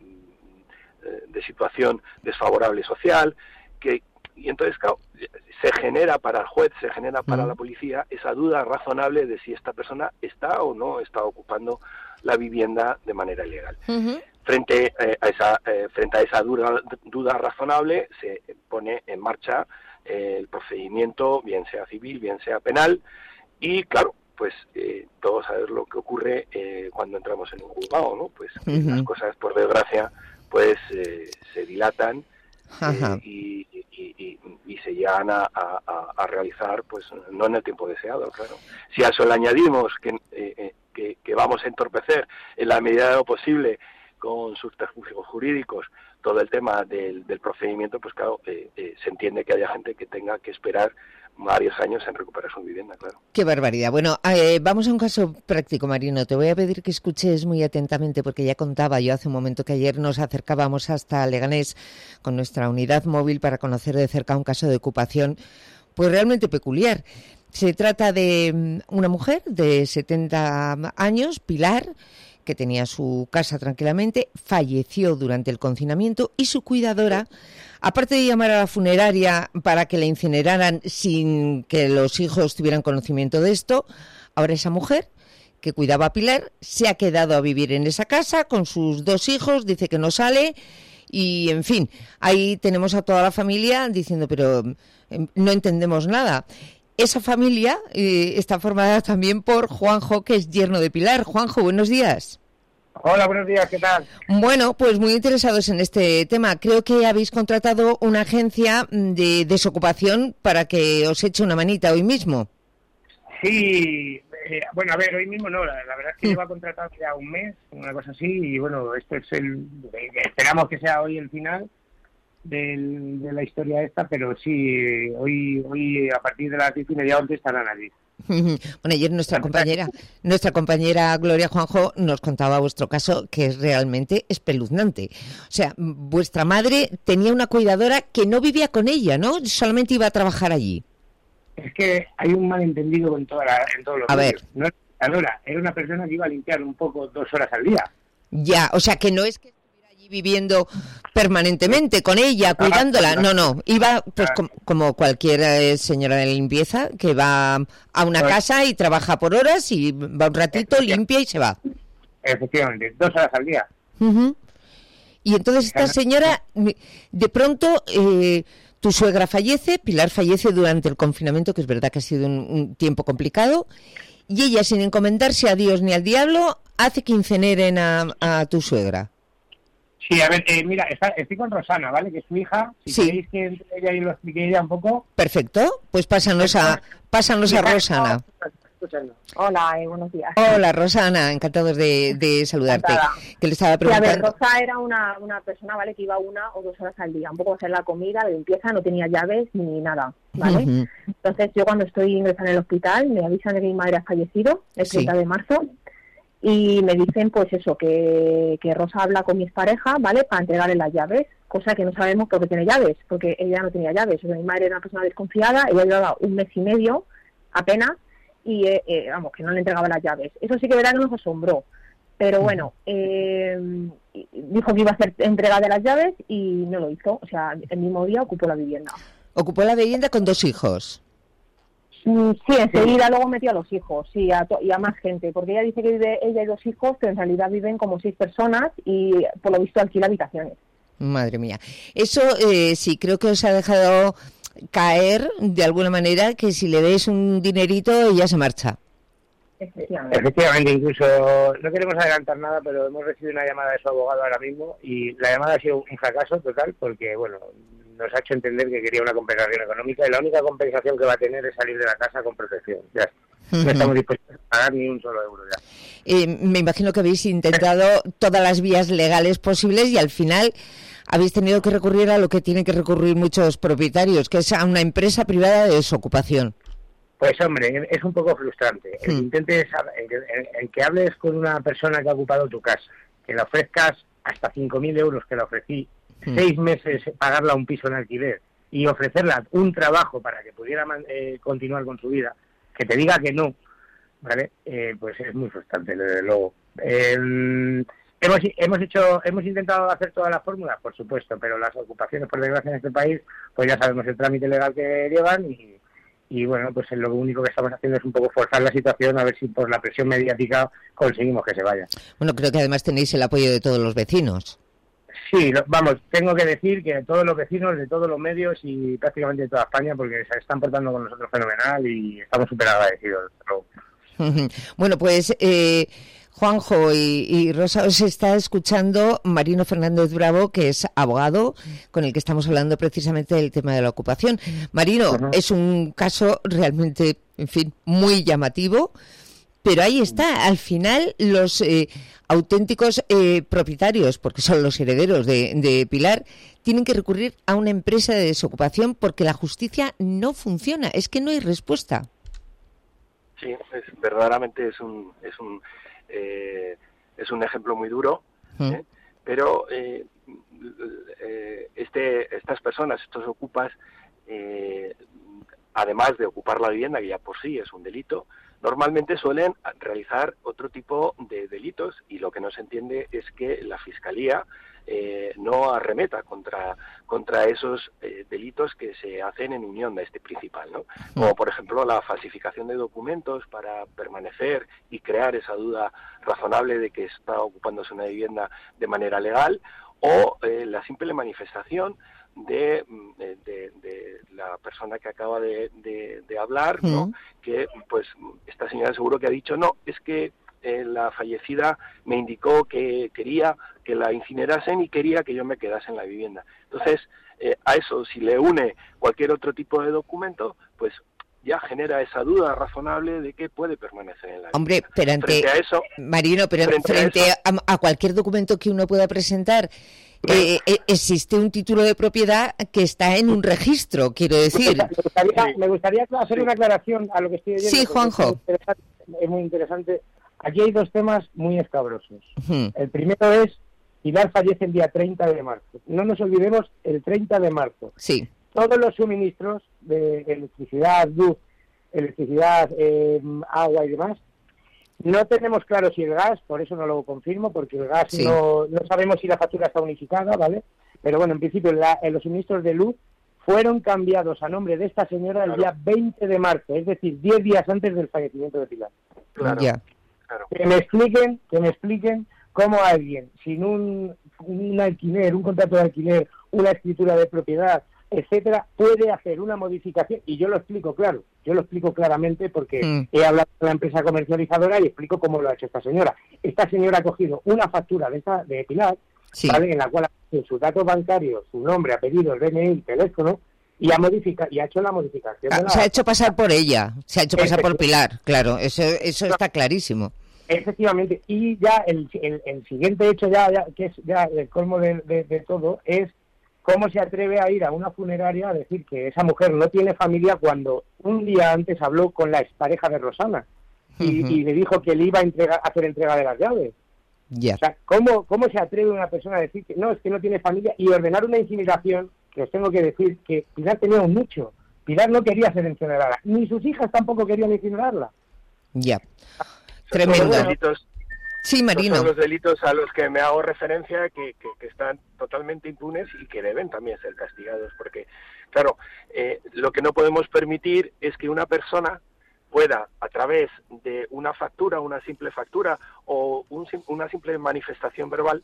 de situación desfavorable social, que y entonces, claro, se genera para el juez, se genera para la policía esa duda razonable de si esta persona está o no está ocupando la vivienda de manera ilegal. Ujú. Frente eh, a esa eh, frente a esa duda, duda razonable, se pone en marcha eh, el procedimiento, bien sea civil, bien sea penal, y claro, pues eh, todos sabemos lo que ocurre eh, cuando entramos en un juzgado, ¿no? Pues eh, Ujú. las cosas, por desgracia, pues eh, se dilatan. Ajá. Eh, y, y, y, y se llegan a, a, a realizar, pues no en el tiempo deseado, claro. Si a eso le añadimos que, eh, que, que vamos a entorpecer en la medida de lo posible con subterfugios jurídicos todo el tema del, del procedimiento, pues claro, eh, eh, se entiende que haya gente que tenga que esperar varios años en recuperar su vivienda, claro. Qué barbaridad. Bueno, eh, vamos a un caso práctico, Marino. Te voy a pedir que escuches muy atentamente porque ya contaba yo hace un momento que ayer nos acercábamos hasta Leganés con nuestra unidad móvil para conocer de cerca un caso de ocupación pues realmente peculiar. Se trata de una mujer de setenta años, Pilar, que tenía su casa tranquilamente, falleció durante el confinamiento y su cuidadora, aparte de llamar a la funeraria para que la incineraran sin que los hijos tuvieran conocimiento de esto, ahora esa mujer que cuidaba a Pilar se ha quedado a vivir en esa casa con sus dos hijos, dice que no sale y, en fin, ahí tenemos a toda la familia diciendo, pero eh, no entendemos nada. Esa familia eh, está formada también por Juanjo, que es yerno de Pilar. Juanjo, buenos días. Hola, buenos días, ¿qué tal? Bueno, pues muy interesados en este tema. Creo que habéis contratado una agencia de desocupación para que os eche una manita hoy mismo. Sí, eh, bueno, a ver, hoy mismo no, la, la verdad es que lleva contratado ya un mes, una cosa así, y bueno, este es el, eh, esperamos que sea hoy el final del, de la historia esta, pero sí, hoy hoy a partir de las diez y media once estarán allí. Bueno, ayer nuestra compañera, nuestra compañera Gloria Juanjo nos contaba vuestro caso, que es realmente espeluznante. O sea, vuestra madre tenía una cuidadora que no vivía con ella, ¿no? Solamente iba a trabajar allí. Es que hay un malentendido en, toda la, en todos los A medios. ver. No era cuidadora, era una persona que iba a limpiar un poco dos horas al día. Ya, o sea, que no es que estuviera allí viviendo permanentemente con ella, cuidándola. No, no, iba pues com- como cualquier eh, señora de limpieza que va a una casa y trabaja por horas y va un ratito, limpia y se va. Efectivamente, dos horas al día. Ujú. Y entonces esta señora, de pronto, eh, tu suegra fallece, Pilar fallece durante el confinamiento, que es verdad que ha sido un, un tiempo complicado, y ella, sin encomendarse a Dios ni al diablo, hace que incineren a, a tu suegra. Sí, a ver, eh, mira, está, estoy con Rosana, ¿vale? Que es su hija. Si Sí. queréis que entre ella y lo explique ella un poco. Perfecto, pues pásanos a, pásanos a Rosana. Hola, eh, buenos días. Hola Rosana, encantados de, de saludarte. Encantada. Que le estaba Sí, a ver, preguntando. Rosa era una, una persona, ¿vale? Que iba una o dos horas al día, un poco a hacer la comida, la limpieza, no tenía llaves ni nada, ¿vale? Ujú. Entonces yo cuando estoy ingresada en el hospital me avisan de que mi madre ha fallecido el Sí. treinta de marzo y me dicen pues eso, que, que Rosa habla con mi expareja, ¿vale? Para entregarle las llaves, cosa que no sabemos por qué tiene llaves, porque ella no tenía llaves. O sea, mi madre era una persona desconfiada, ella llevaba un mes y medio apenas y eh, eh, vamos, que no le entregaba las llaves. Eso sí que verá que nos asombró. Pero bueno, eh, dijo que iba a hacer entrega de las llaves y no lo hizo. O sea, el mismo día ocupó la vivienda. Ocupó la vivienda con dos hijos. Mm, Sí, enseguida luego metió a los hijos, sí, a to- y a más gente, porque ella dice que vive ella y dos hijos, pero en realidad viven como seis personas y por lo visto alquila habitaciones. Madre mía. Eso eh, sí, creo que os ha dejado caer de alguna manera que si le des un dinerito ella se marcha. Efectivamente. Efectivamente, incluso no queremos adelantar nada, pero hemos recibido una llamada de su abogado ahora mismo y la llamada ha sido un fracaso total porque, bueno, nos ha hecho entender que quería una compensación económica y la única compensación que va a tener es salir de la casa con protección. Ya está. No uh-huh. estamos dispuestos a pagar ni un solo euro ya. Eh, me imagino que habéis intentado todas las vías legales posibles y al final habéis tenido que recurrir a lo que tienen que recurrir muchos propietarios, que es a una empresa privada de desocupación. Pues hombre, es un poco frustrante. El que intentes, el, el que hables con una persona que ha ocupado tu casa, que le ofrezcas hasta cinco mil euros que le ofrecí, mm. seis meses pagarla un piso en alquiler y ofrecerla un trabajo para que pudiera eh, continuar con su vida, que te diga que no, ¿vale? Eh, pues es muy frustrante, desde luego. Eh, hemos hemos hecho hemos intentado hacer todas las fórmulas, por supuesto, pero las ocupaciones, por desgracia, en este país, pues ya sabemos el trámite legal que llevan y Y bueno, pues lo único que estamos haciendo es un poco forzar la situación a ver si por la presión mediática conseguimos que se vaya. Bueno, creo que además tenéis el apoyo de todos los vecinos. Sí, lo, vamos, tengo que decir que todos los vecinos de todos los medios y prácticamente de toda España, porque se están portando con nosotros fenomenal y estamos súper agradecidos. Bueno, pues eh, Juanjo y, y Rosa, os está escuchando Marino Fernández Bravo, que es abogado, con el que estamos hablando precisamente del tema de la ocupación. Marino, uh-huh. es un caso realmente, en fin, muy llamativo, pero ahí está, al final los eh, auténticos eh, propietarios, porque son los herederos de, de Pilar, tienen que recurrir a una empresa de desocupación porque la justicia no funciona, es que no hay respuesta. Sí, es, verdaderamente es un... Es un Eh, es un ejemplo muy duro, ¿eh? Mm. pero eh, eh, este, estas personas, estos ocupas, eh, además de ocupar la vivienda, que ya por sí es un delito, normalmente suelen realizar otro tipo de delitos y lo que no se entiende es que la Fiscalía eh, no arremeta contra contra esos eh, delitos que se hacen en unión de este principal, ¿no? Como por ejemplo la falsificación de documentos para permanecer y crear esa duda razonable de que está ocupándose una vivienda de manera legal, o eh, la simple manifestación de, de, de, de la persona que acaba de, de, de hablar, ¿no? Mm. Que pues esta señora seguro que ha dicho no, es que eh, la fallecida me indicó que quería que la incinerasen y quería que yo me quedase en la vivienda. Entonces, eh, a eso, si le une cualquier otro tipo de documento, pues ya genera esa duda razonable de que puede permanecer en la vivienda. Hombre, pero ante, frente a eso, Marino, pero frente, frente a, eso, a, a cualquier documento que uno pueda presentar, eh, eh, existe un título de propiedad que está en un registro, quiero decir. Me gustaría, me gustaría hacer sí. una aclaración a lo que estoy oyendo. Sí, Juanjo. Es, es muy interesante. Aquí hay dos temas muy escabrosos. Uh-huh. El primero es, Pilar fallece el día treinta de marzo. No nos olvidemos, el treinta de marzo. Sí. Todos los suministros de electricidad, luz, electricidad, eh, agua y demás, no tenemos claro si el gas, por eso no lo confirmo, porque el gas sí. no, no sabemos si la factura está unificada, ¿vale? Pero bueno, en principio la, los suministros de luz fueron cambiados a nombre de esta señora el claro. día veinte de marzo, es decir, diez días antes del fallecimiento de Pilar. Claro. Ya. Claro. Que me expliquen, que me expliquen cómo alguien sin un, un alquiler, un contrato de alquiler, una escritura de propiedad, etcétera, puede hacer una modificación, y yo lo explico claro, yo lo explico claramente porque mm. he hablado con la empresa comercializadora y explico cómo lo ha hecho esta señora. Esta señora ha cogido una factura de esta de Pilar, sí. ¿vale? En la cual ha hecho sus datos bancarios, su nombre, apellido, D N I, teléfono, y ha modificado y ha hecho la modificación. Ah, de la... Se ha hecho pasar por ella, se ha hecho pasar por Pilar, claro, eso eso está clarísimo. Efectivamente, y ya el, el, el siguiente hecho, ya, ya que es ya el colmo de, de, de todo, es cómo se atreve a ir a una funeraria a decir que esa mujer no tiene familia cuando un día antes habló con la expareja de Rosana y, uh-huh. y le dijo que le iba a, entrega, a hacer entrega de las llaves. Yeah. O sea, ¿cómo, ¿cómo se atreve una persona a decir que no, es que no tiene familia y ordenar una incineración? Que os tengo que decir que Pilar tenía un nicho. Pilar no quería ser incinerada, ni sus hijas tampoco querían incinerarla. Ya. Tremendo. Los delitos, sí, Marino. Son los delitos a los que me hago referencia que, que, que están totalmente impunes y que deben también ser castigados, porque, claro, eh, lo que no podemos permitir es que una persona pueda, a través de una factura, una simple factura o un, una simple manifestación verbal,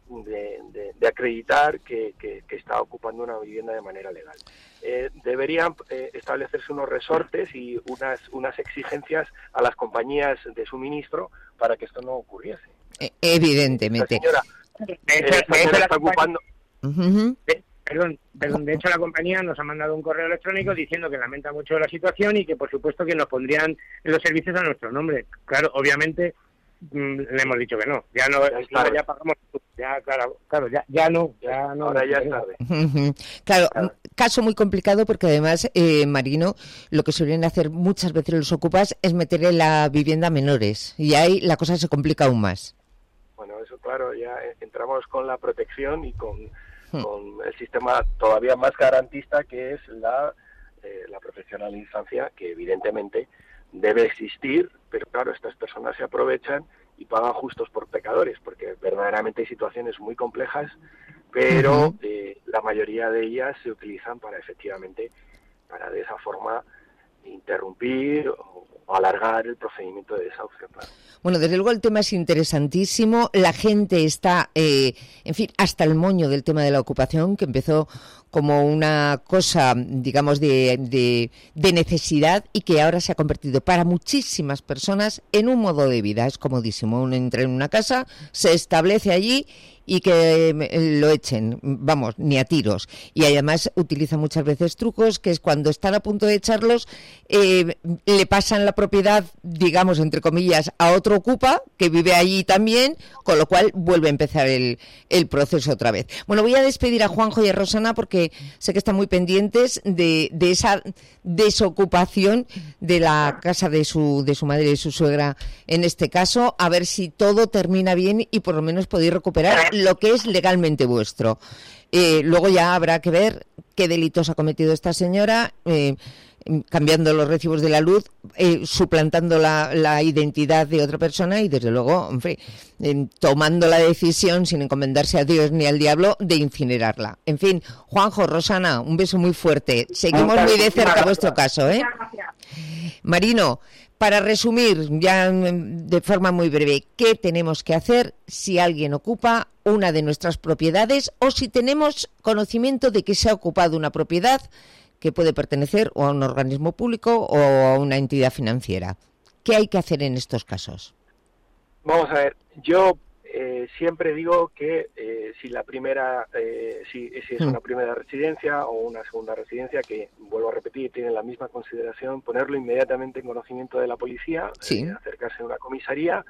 de, de, de acreditar que, que, que está ocupando una vivienda de manera legal. Eh, deberían eh, establecerse unos resortes y unas, unas exigencias a las compañías de suministro para que esto no ocurriese. Evidentemente. La señora, de eh, hecho, esta de hecho señora la está ocupando... Uh-huh. de, perdón, perdón, de hecho la compañía nos ha mandado un correo electrónico diciendo que lamenta mucho la situación y que por supuesto que nos pondrían los servicios a nuestro nombre. Claro, obviamente mm, le hemos dicho que no, ya no, ya, ya pagamos, ya claro, claro, ya, ya no, ya no. Ahora ya es tarde. Uh-huh. Claro, claro, caso muy complicado porque además, eh, Marino, lo que suelen hacer muchas veces los ocupas es meter en la vivienda a menores y ahí la cosa se complica aún más. Bueno, eso claro, ya entramos con la protección y con, hmm. con el sistema todavía más garantista que es la, eh, la protección a la infancia, que evidentemente debe existir, pero claro, estas personas se aprovechan y pagan justos por pecadores, porque verdaderamente hay situaciones muy complejas, pero uh-huh. eh, la mayoría de ellas se utilizan para efectivamente, para de esa forma interrumpir o, o alargar el procedimiento de desahucio. Claro. Bueno, desde luego el tema es interesantísimo, la gente está, eh, en fin, hasta el moño del tema de la ocupación, que empezó como una cosa, digamos, de, de, de necesidad y que ahora se ha convertido para muchísimas personas en un modo de vida. Es comodísimo, uno entra en una casa, se establece allí y que lo echen, vamos, ni a tiros. Y además utiliza muchas veces trucos, que es cuando están a punto de echarlos, eh, le pasan la propiedad, digamos, entre comillas, a otro ocupa, que vive allí también, con lo cual vuelve a empezar el, el proceso otra vez. Bueno, voy a despedir a Juanjo y a Rosana porque sé que están muy pendientes de, de esa desocupación de la casa de su, de su madre y de su suegra, en este caso, a ver si todo termina bien y por lo menos podéis recuperar lo que es legalmente vuestro. Eh, luego ya habrá que ver qué delitos ha cometido esta señora, eh, cambiando los recibos de la luz, eh, suplantando la, la identidad de otra persona y desde luego, en fin, eh, tomando la decisión sin encomendarse a Dios ni al diablo de incinerarla. En fin, Juanjo, Rosana, un beso muy fuerte. Seguimos muy de cerca vuestro caso, ¿eh? Marino, para resumir, ya de forma muy breve, ¿qué tenemos que hacer si alguien ocupa una de nuestras propiedades o si tenemos conocimiento de que se ha ocupado una propiedad que puede pertenecer o a un organismo público o a una entidad financiera? ¿Qué hay que hacer en estos casos? Vamos a ver, yo eh, siempre digo que eh, si la primera, eh, si, si es una primera residencia o una segunda residencia, que vuelvo a repetir, tiene la misma consideración, ponerlo inmediatamente en conocimiento de la policía, sí. eh, acercarse a una comisaría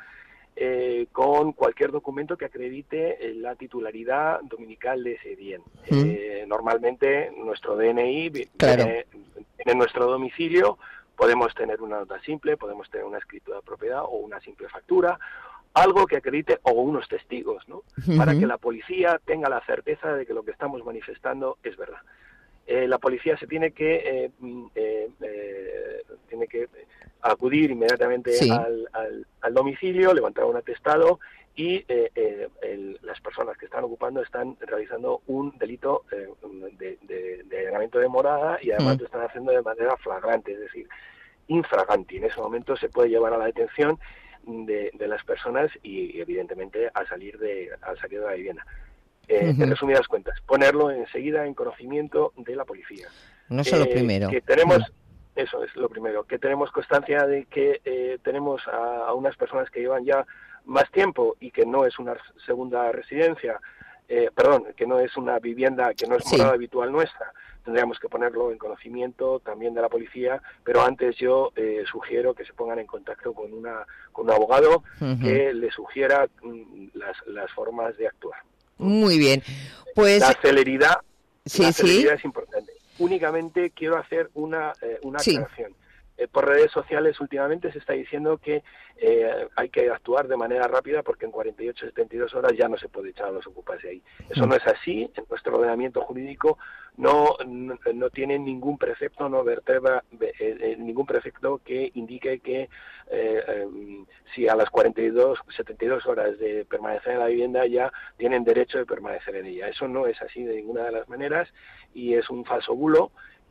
eh, con cualquier documento que acredite eh, la titularidad dominical de ese bien. Mm. Eh, normalmente nuestro D N I claro. viene en nuestro domicilio, podemos tener una nota simple, podemos tener una escritura de propiedad o una simple factura, algo que acredite, o unos testigos, ¿no? Uh-huh. Para que la policía tenga la certeza de que lo que estamos manifestando es verdad. Eh, la policía se tiene que eh, eh, eh, tiene que acudir inmediatamente sí. al, al, al domicilio, levantar un atestado y eh, eh, el, las personas que están ocupando están realizando un delito eh, de, de, de allanamiento de morada y además uh-huh. lo están haciendo de manera flagrante, es decir, infraganti. En ese momento se puede llevar a la detención De, de las personas y evidentemente al salir de al salir de la vivienda. Eh, uh-huh. En resumidas cuentas, ponerlo enseguida en conocimiento de la policía. No es lo eh, primero. Que tenemos, uh-huh. eso es lo primero, que tenemos constancia de que eh, tenemos a, a unas personas que llevan ya más tiempo y que no es una segunda residencia, eh, perdón, que no es una vivienda, que no es morada sí. habitual nuestra. Tendríamos que ponerlo en conocimiento también de la policía, pero antes yo eh, sugiero que se pongan en contacto con una con un abogado uh-huh. que le sugiera mm, las, las formas de actuar. Muy bien, pues la celeridad, sí, la celeridad sí. es importante. Únicamente quiero hacer una eh, una sí. aclaración. Eh, por redes sociales últimamente se está diciendo que eh, hay que actuar de manera rápida porque en cuarenta y ocho a setenta y dos horas ya no se puede echar a los ocupas de ahí. Eso no es así. En nuestro ordenamiento jurídico no no, no tiene ningún precepto, no vertebra eh, eh, ningún precepto que indique que eh, eh, si a las cuarenta y dos, setenta y dos horas de permanecer en la vivienda ya tienen derecho de permanecer en ella. Eso no es así de ninguna de las maneras y es un falso bulo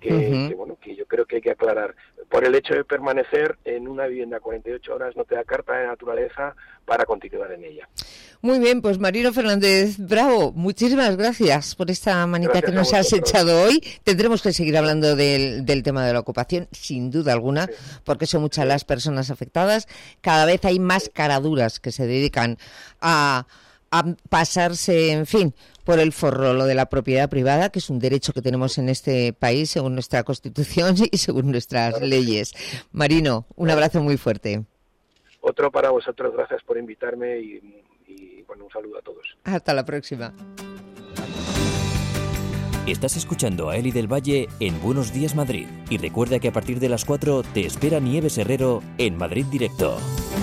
que, Ujú. que, bueno, que yo creo que hay que aclarar. Por el hecho de permanecer en una vivienda cuarenta y ocho horas no te da carta de naturaleza para continuar en ella. Muy bien, pues Marino Fernández Bravo, muchísimas gracias por esta manita Gracias que a nos has vosotros. echado hoy. Tendremos que seguir hablando del, del tema de la ocupación, sin duda alguna, porque son muchas las personas afectadas. Cada vez hay más caraduras que se dedican a, a pasarse, en fin, por el forro lo de la propiedad privada, que es un derecho que tenemos en este país según nuestra Constitución y según nuestras leyes. Marino, un abrazo muy fuerte. Otro para vosotros, gracias por invitarme y, y bueno, un saludo a todos. Hasta la próxima. Estás escuchando a Eli del Valle en Buenos Días Madrid. Y recuerda que a partir de las cuatro te espera Nieves Herrero en Madrid Directo.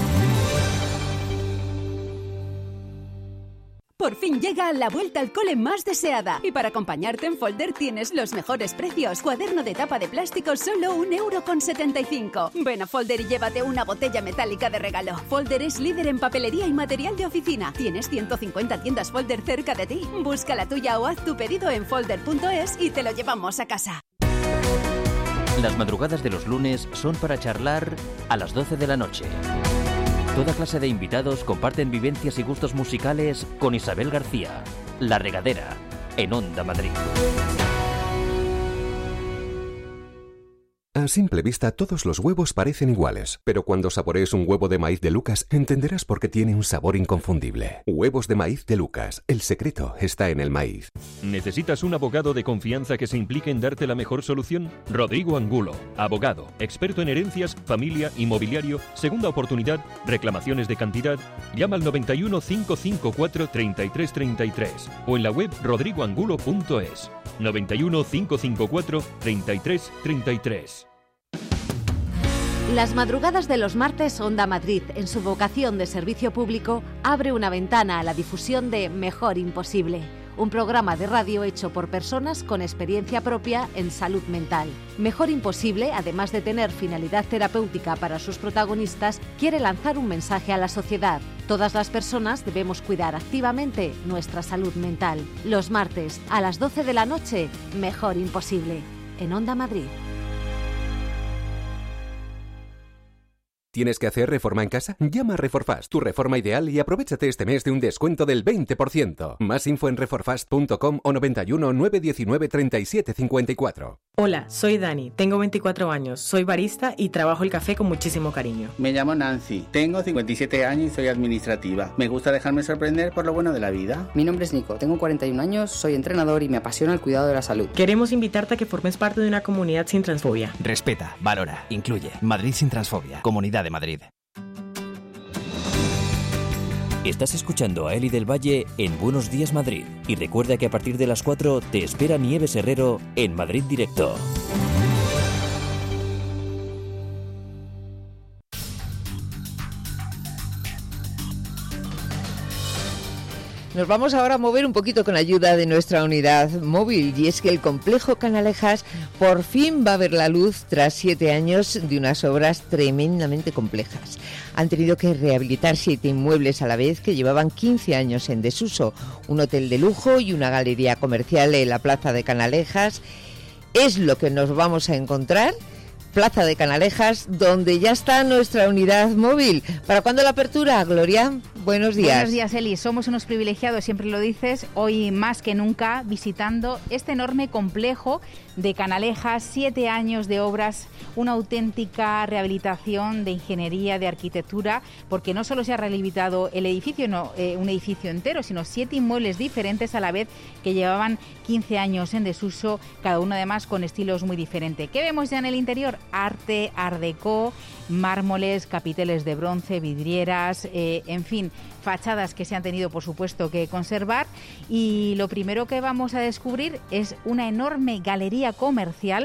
Por fin llega la vuelta al cole más deseada. Y para acompañarte en Folder tienes los mejores precios. Cuaderno de tapa de plástico solo un euro con setenta y cinco. Ven a Folder y llévate una botella metálica de regalo. Folder es líder en papelería y material de oficina. Tienes ciento cincuenta tiendas Folder cerca de ti. Busca la tuya o haz tu pedido en folder punto es y te lo llevamos a casa. Las madrugadas de los lunes son para charlar a las doce de la noche. Toda clase de invitados comparten vivencias y gustos musicales con Isabel García, La Regadera, en Onda Madrid. A simple vista, todos los huevos parecen iguales, pero cuando saborees un huevo de maíz de Lucas, entenderás por qué tiene un sabor inconfundible. Huevos de maíz de Lucas. El secreto está en el maíz. ¿Necesitas un abogado de confianza que se implique en darte la mejor solución? Rodrigo Angulo, abogado, experto en herencias, familia, inmobiliario, segunda oportunidad, reclamaciones de cantidad. Llama al noventa y uno, cinco cinco cuatro, treinta y tres treinta y tres o en la web rodrigo angulo punto es. noventa y uno, cinco cinco cuatro, treinta y tres treinta y tres. Las madrugadas de los martes, Onda Madrid, en su vocación de servicio público, abre una ventana a la difusión de Mejor Imposible, un programa de radio hecho por personas con experiencia propia en salud mental. Mejor Imposible, además de tener finalidad terapéutica para sus protagonistas, quiere lanzar un mensaje a la sociedad. Todas las personas debemos cuidar activamente nuestra salud mental. Los martes, a las doce de la noche, Mejor Imposible, en Onda Madrid. ¿Tienes que hacer reforma en casa? Llama a Reforfast, tu reforma ideal, y aprovéchate este mes de un descuento del veinte por ciento. Más info en reforfast punto com o noventa y uno, nueve diecinueve, treinta y siete cincuenta y cuatro. Hola, soy Dani, tengo veinticuatro años, soy barista y trabajo el café con muchísimo cariño. Me llamo Nancy, tengo cincuenta y siete años y soy administrativa. Me gusta dejarme sorprender por lo bueno de la vida. Mi nombre es Nico, tengo cuarenta y un años, soy entrenador y me apasiona el cuidado de la salud. Queremos invitarte a que formes parte de una comunidad sin transfobia. Respeta, valora, incluye. Madrid sin transfobia. Comunidad de Madrid. Estás escuchando a Eli del Valle en Buenos Días Madrid. Y recuerda que a partir de las cuatro te espera Nieves Herrero en Madrid Directo. Nos vamos ahora a mover un poquito con ayuda de nuestra unidad móvil, y es que el complejo Canalejas por fin va a ver la luz tras siete años de unas obras tremendamente complejas. Han tenido que rehabilitar siete inmuebles a la vez que llevaban quince años en desuso, un hotel de lujo y una galería comercial en la plaza de Canalejas. Es lo que nos vamos a encontrar. Plaza de Canalejas, donde ya está nuestra unidad móvil. ¿Para cuándo la apertura, Gloria? Buenos días. Buenos días, Eli. Somos unos privilegiados, siempre lo dices, hoy más que nunca visitando este enorme complejo de Canalejas, siete años de obras, una auténtica rehabilitación de ingeniería, de arquitectura, porque no solo se ha rehabilitado el edificio, no eh, un edificio entero, sino siete inmuebles diferentes a la vez que llevaban quince años en desuso, cada uno además con estilos muy diferentes. ¿Qué vemos ya en el interior? Arte, art déco, mármoles, capiteles de bronce, vidrieras, eh, en fin, fachadas que se han tenido, por supuesto, que conservar. Y lo primero que vamos a descubrir es una enorme galería comercial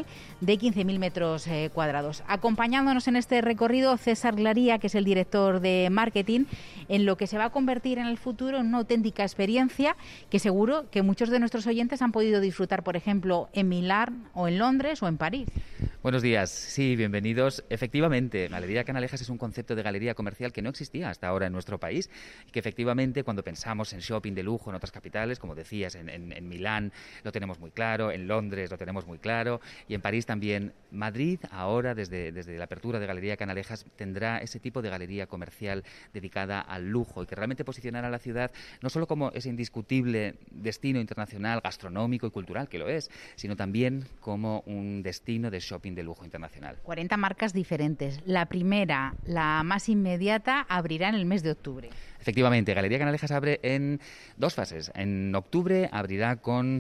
de quince mil metros eh, cuadrados. Acompañándonos en este recorrido, César Glaría, que es el director de marketing, en lo que se va a convertir en el futuro en una auténtica experiencia que seguro que muchos de nuestros oyentes han podido disfrutar, por ejemplo, en Milán o en Londres o en París. Buenos días, sí, bienvenidos. Efectivamente, Galería Canalejas es un concepto de galería comercial que no existía hasta ahora en nuestro país y que efectivamente cuando pensamos en shopping de lujo en otras capitales, como decías, en, en, en Milán lo tenemos muy claro, en Londres lo tenemos muy claro y en París también. Madrid ahora, desde, desde la apertura de Galería Canalejas, tendrá ese tipo de galería comercial dedicada al lujo y que realmente posicionará a la ciudad no solo como ese indiscutible destino internacional, gastronómico y cultural, que lo es, sino también como un destino de shopping de lujo internacional. cuarenta marcas diferentes. La primera, la más inmediata, abrirá en el mes de octubre. Efectivamente, Galería Canalejas abre en dos fases. En octubre abrirá con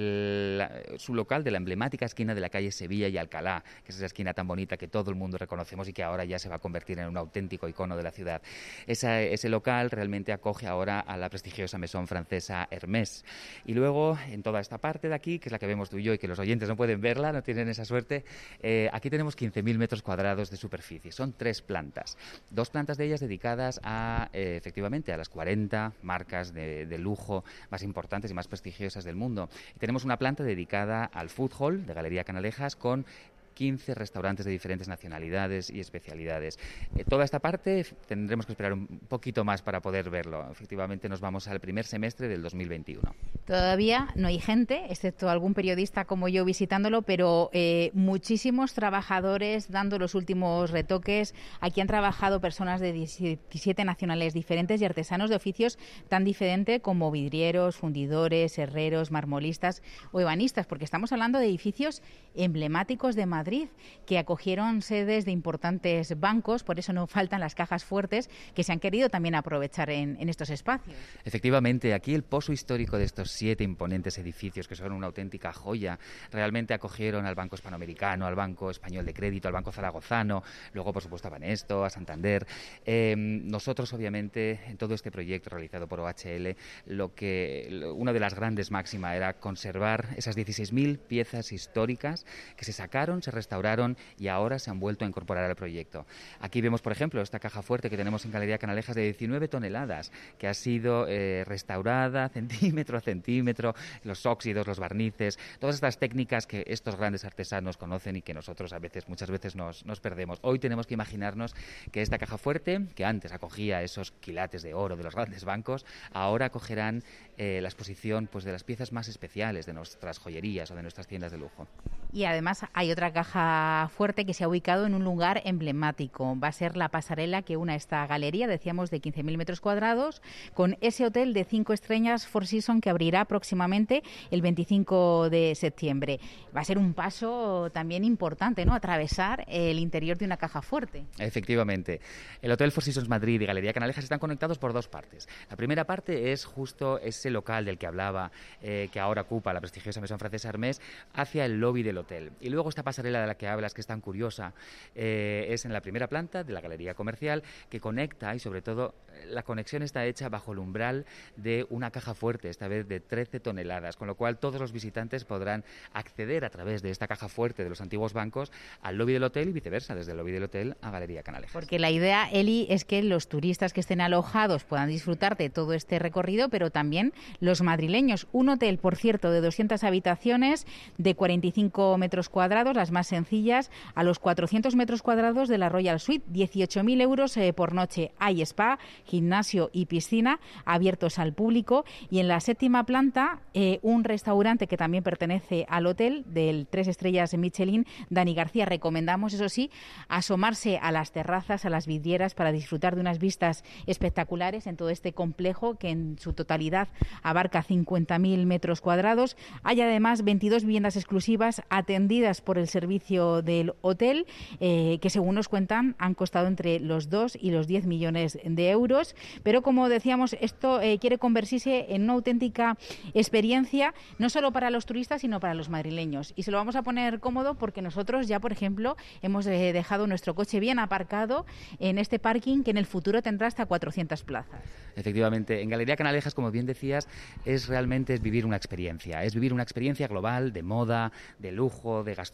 el, su local de la emblemática esquina de la calle Sevilla y Alcalá, que es esa esquina tan bonita que todo el mundo reconocemos y que ahora ya se va a convertir en un auténtico icono de la ciudad. Esa, ese local realmente acoge ahora a la prestigiosa maison francesa Hermès. Y luego, en toda esta parte de aquí, que es la que vemos tú y yo y que los oyentes no pueden verla, no tienen esa suerte, eh, aquí tenemos quince mil metros cuadrados de superficie. Son tres plantas. Dos plantas de ellas dedicadas a, eh, efectivamente, a las cuarenta marcas de, de lujo más importantes y más prestigiosas del mundo. Y tenemos una planta dedicada al food hall de Galería Canalejas con quince restaurantes de diferentes nacionalidades y especialidades. Eh, toda esta parte tendremos que esperar un poquito más para poder verlo. Efectivamente, nos vamos al primer semestre del dos mil veintiuno. Todavía no hay gente, excepto algún periodista como yo visitándolo, pero eh, muchísimos trabajadores dando los últimos retoques. Aquí han trabajado personas de diecisiete nacionalidades diferentes y artesanos de oficios tan diferentes como vidrieros, fundidores, herreros, marmolistas o ebanistas, porque estamos hablando de edificios emblemáticos de Madrid Madrid, que acogieron sedes de importantes bancos, por eso no faltan las cajas fuertes que se han querido también aprovechar en, en estos espacios. Efectivamente, aquí el pozo histórico de estos siete imponentes edificios, que son una auténtica joya, realmente acogieron al Banco Hispanoamericano, al Banco Español de Crédito, al Banco Zaragozano, luego por supuesto a Banesto, a Santander. Eh, nosotros, obviamente, en todo este proyecto realizado por O H L, lo que una de las grandes máximas era conservar esas dieciséis mil piezas históricas que se sacaron, se restauraron y ahora se han vuelto a incorporar al proyecto. Aquí vemos, por ejemplo, esta caja fuerte que tenemos en Galería Canalejas de diecinueve toneladas, que ha sido eh, restaurada centímetro a centímetro, los óxidos, los barnices, todas estas técnicas que estos grandes artesanos conocen y que nosotros a veces, muchas veces nos, nos perdemos. Hoy tenemos que imaginarnos que esta caja fuerte, que antes acogía esos quilates de oro de los grandes bancos, ahora acogerán eh, la exposición pues, de las piezas más especiales de nuestras joyerías o de nuestras tiendas de lujo. Y además hay otra caja fuerte que se ha ubicado en un lugar emblemático. Va a ser la pasarela que una esta galería, decíamos, de quince mil metros cuadrados, con ese hotel de cinco estrellas Four Seasons que abrirá próximamente el veinticinco de septiembre. Va a ser un paso también importante, ¿no? Atravesar el interior de una caja fuerte. Efectivamente. El Hotel Four Seasons Madrid y Galería Canalejas están conectados por dos partes. La primera parte es justo ese local del que hablaba, eh, que ahora ocupa la prestigiosa maison francesa Hermès, hacia el lobby del hotel. Y luego esta pasarela de la que hablas, que es tan curiosa, eh, es en la primera planta de la galería comercial, que conecta y sobre todo la conexión está hecha bajo el umbral de una caja fuerte, esta vez de trece toneladas, con lo cual todos los visitantes podrán acceder a través de esta caja fuerte de los antiguos bancos al lobby del hotel y viceversa, desde el lobby del hotel a Galería Canalejas. Porque la idea, Eli, es que los turistas que estén alojados puedan disfrutar de todo este recorrido, pero también los madrileños. Un hotel, por cierto, de doscientas habitaciones, de cuarenta y cinco metros cuadrados, las más sencillas, a los cuatrocientos metros cuadrados de la Royal Suite, dieciocho mil euros eh, por noche. Hay spa, gimnasio y piscina abiertos al público, y en la séptima planta eh, un restaurante que también pertenece al hotel del tres estrellas Michelin, Dani García. Recomendamos, eso sí, asomarse a las terrazas, a las vidrieras, para disfrutar de unas vistas espectaculares en todo este complejo que en su totalidad abarca cincuenta mil metros cuadrados. Hay además veintidós viviendas exclusivas atendidas por el servicio del hotel, eh, que según nos cuentan han costado entre los dos y los diez millones de euros, pero como decíamos, esto eh, quiere convertirse en una auténtica experiencia, no solo para los turistas, sino para los madrileños. Y se lo vamos a poner cómodo porque nosotros ya, por ejemplo, hemos eh, dejado nuestro coche bien aparcado en este parking que en el futuro tendrá hasta cuatrocientas plazas. Efectivamente, en Galería Canalejas, como bien decías, es realmente es vivir una experiencia, es vivir una experiencia global de moda, de lujo, de gastronomía,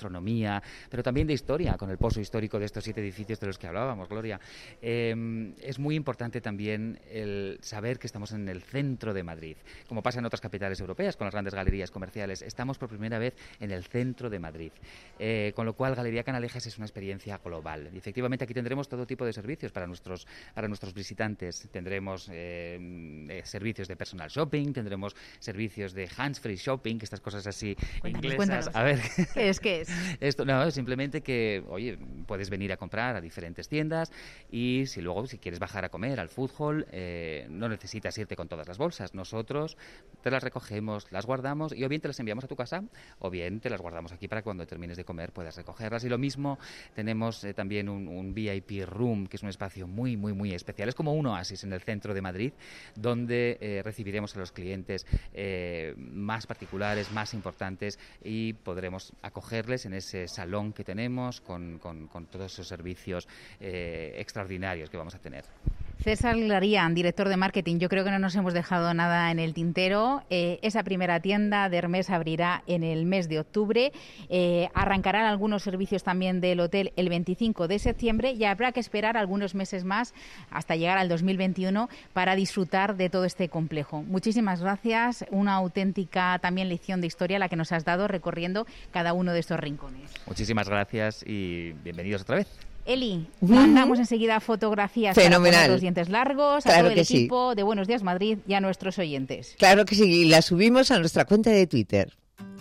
economía, pero también de historia, con el pozo histórico de estos siete edificios de los que hablábamos, Gloria. Eh, es muy importante también el saber que estamos en el centro de Madrid, como pasa en otras capitales europeas con las grandes galerías comerciales. Estamos por primera vez en el centro de Madrid, eh, con lo cual Galería Canalejas es una experiencia global. Y efectivamente aquí tendremos todo tipo de servicios para nuestros, para nuestros visitantes. Tendremos eh, eh, servicios de personal shopping, tendremos servicios de hands-free shopping, estas cosas así Cuéntanos, inglesas. cuéntanos. A ver, ¿Qué es? ¿Qué es? Esto no, simplemente que, oye, puedes venir a comprar a diferentes tiendas y si luego, si quieres bajar a comer al food hall, eh, no necesitas irte con todas las bolsas. Nosotros te las recogemos, las guardamos y o bien te las enviamos a tu casa o bien te las guardamos aquí para que cuando termines de comer puedas recogerlas. Y lo mismo, tenemos eh, también un, un V I P room, que es un espacio muy, muy, muy especial. Es como un oasis en el centro de Madrid, donde eh, recibiremos a los clientes eh, más particulares, más importantes, y podremos acogerles en ese salón que tenemos con, con, con todos esos servicios eh, extraordinarios que vamos a tener. César Glarían, director de marketing. Yo creo que no nos hemos dejado nada en el tintero. Eh, esa primera tienda de Hermès abrirá en el mes de octubre. Eh, arrancarán algunos servicios también del hotel el veinticinco de septiembre y habrá que esperar algunos meses más hasta llegar al dos mil veintiuno para disfrutar de todo este complejo. Muchísimas gracias. Una auténtica también lección de historia la que nos has dado recorriendo cada uno de estos rincones. Muchísimas gracias y bienvenidos otra vez. Eli, mandamos enseguida fotografías Fenomenal. para poner los dientes largos, a Claro todo el que sí. equipo de Buenos Días Madrid y a nuestros oyentes. Claro que sí, y la subimos a nuestra cuenta de Twitter.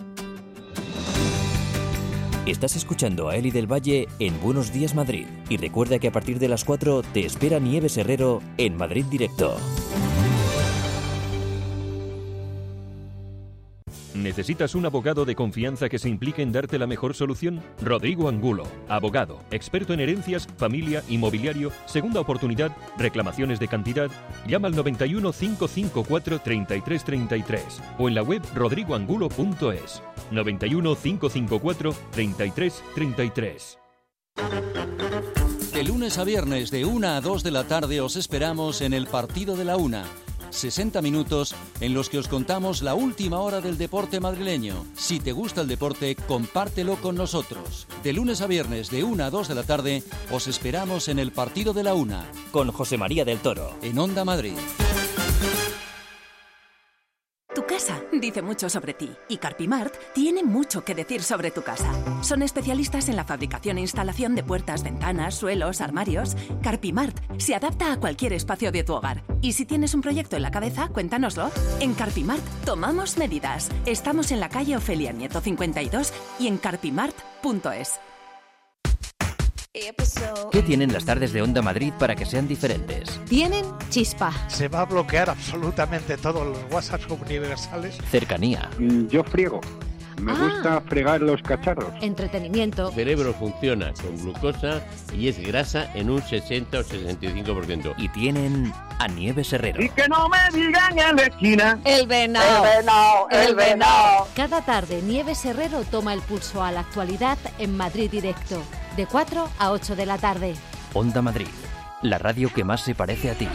Estás escuchando a Eli del Valle en Buenos Días Madrid. Y recuerda que a partir de las cuatro te espera Nieves Herrero en Madrid Directo. ¿Necesitas un abogado de confianza que se implique en darte la mejor solución? Rodrigo Angulo, abogado, experto en herencias, familia, inmobiliario, segunda oportunidad, reclamaciones de cantidad. Llama al noventa y uno, cinco cinco cuatro, treinta y tres treinta y tres o en la web rodrigo angulo punto es. noventa y uno, cinco cinco cuatro, treinta y tres treinta y tres. De lunes a viernes de una a dos de la tarde os esperamos en el Partido de la Una. sesenta minutos en los que os contamos la última hora del deporte madrileño. Si te gusta el deporte, compártelo con nosotros. De lunes a viernes, de una a dos de la tarde, os esperamos en el Partido de la Una. Con José María del Toro. En Onda Madrid. Tu casa dice mucho sobre ti y Carpimart tiene mucho que decir sobre tu casa. Son especialistas en la fabricación e instalación de puertas, ventanas, suelos, armarios. Carpimart se adapta a cualquier espacio de tu hogar. Y si tienes un proyecto en la cabeza, cuéntanoslo. En Carpimart tomamos medidas. Estamos en la calle Ofelia Nieto cincuenta y dos y en carpimart punto es. ¿Qué tienen las tardes de Onda Madrid para que sean diferentes? Tienen chispa. Se va a bloquear absolutamente todos los WhatsApp universales. Cercanía. Yo friego. Me Ah. gusta fregar los cacharros. Entretenimiento. El cerebro funciona con glucosa y es grasa en un sesenta o sesenta y cinco por ciento. Y tienen a Nieves Herrero. Y que no me digan en la esquina. El venado. El venado, el venado. Cada tarde, Nieves Herrero toma el pulso a la actualidad en Madrid Directo, de cuatro a ocho de la tarde. Onda Madrid, la radio que más se parece a ti.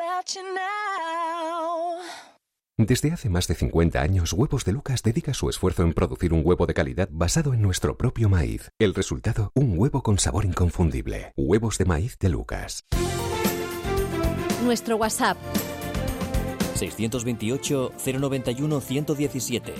Desde hace más de cincuenta años, Huevos de Lucas dedica su esfuerzo en producir un huevo de calidad basado en nuestro propio maíz. El resultado, un huevo con sabor inconfundible. Huevos de maíz de Lucas. Nuestro WhatsApp. seiscientos veintiocho, cero noventa y uno, ciento diecisiete.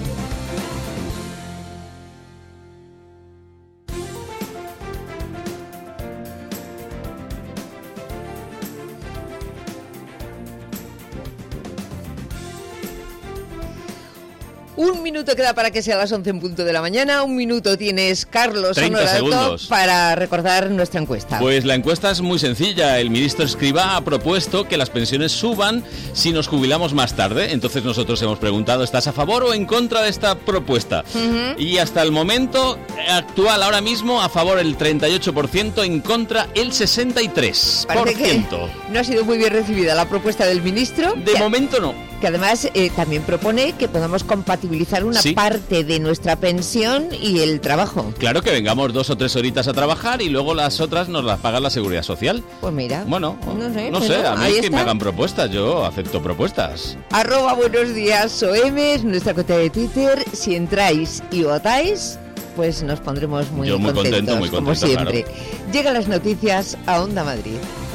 Un minuto queda para que sea las once en punto de la mañana. Un minuto tienes, Carlos treinta Honorato, segundos. para recordar nuestra encuesta. Pues la encuesta es muy sencilla. El ministro Escrivá ha propuesto que las pensiones suban si nos jubilamos más tarde. Entonces nosotros hemos preguntado, ¿estás a favor o en contra de esta propuesta? Ujú. Y hasta el momento actual, ahora mismo, a favor el treinta y ocho por ciento, en contra el sesenta y tres por ciento. Parece que no ha sido muy bien recibida la propuesta del ministro. De que, momento no. Que además eh, también propone que podamos compatibilizar una Sí. parte de nuestra pensión y el trabajo. Claro, que vengamos dos o tres horitas a trabajar y luego las otras nos las paga la Seguridad Social. Pues mira. Bueno, no sé, no sé, pero a mí ahí es que me está. hagan propuestas, yo acepto propuestas. Arroba buenos días, Soemes, nuestra cuenta de Twitter. Si entráis y votáis, pues nos pondremos muy, Yo muy contentos, contento, muy como contento, siempre. claro. Llegan las noticias a Onda Madrid.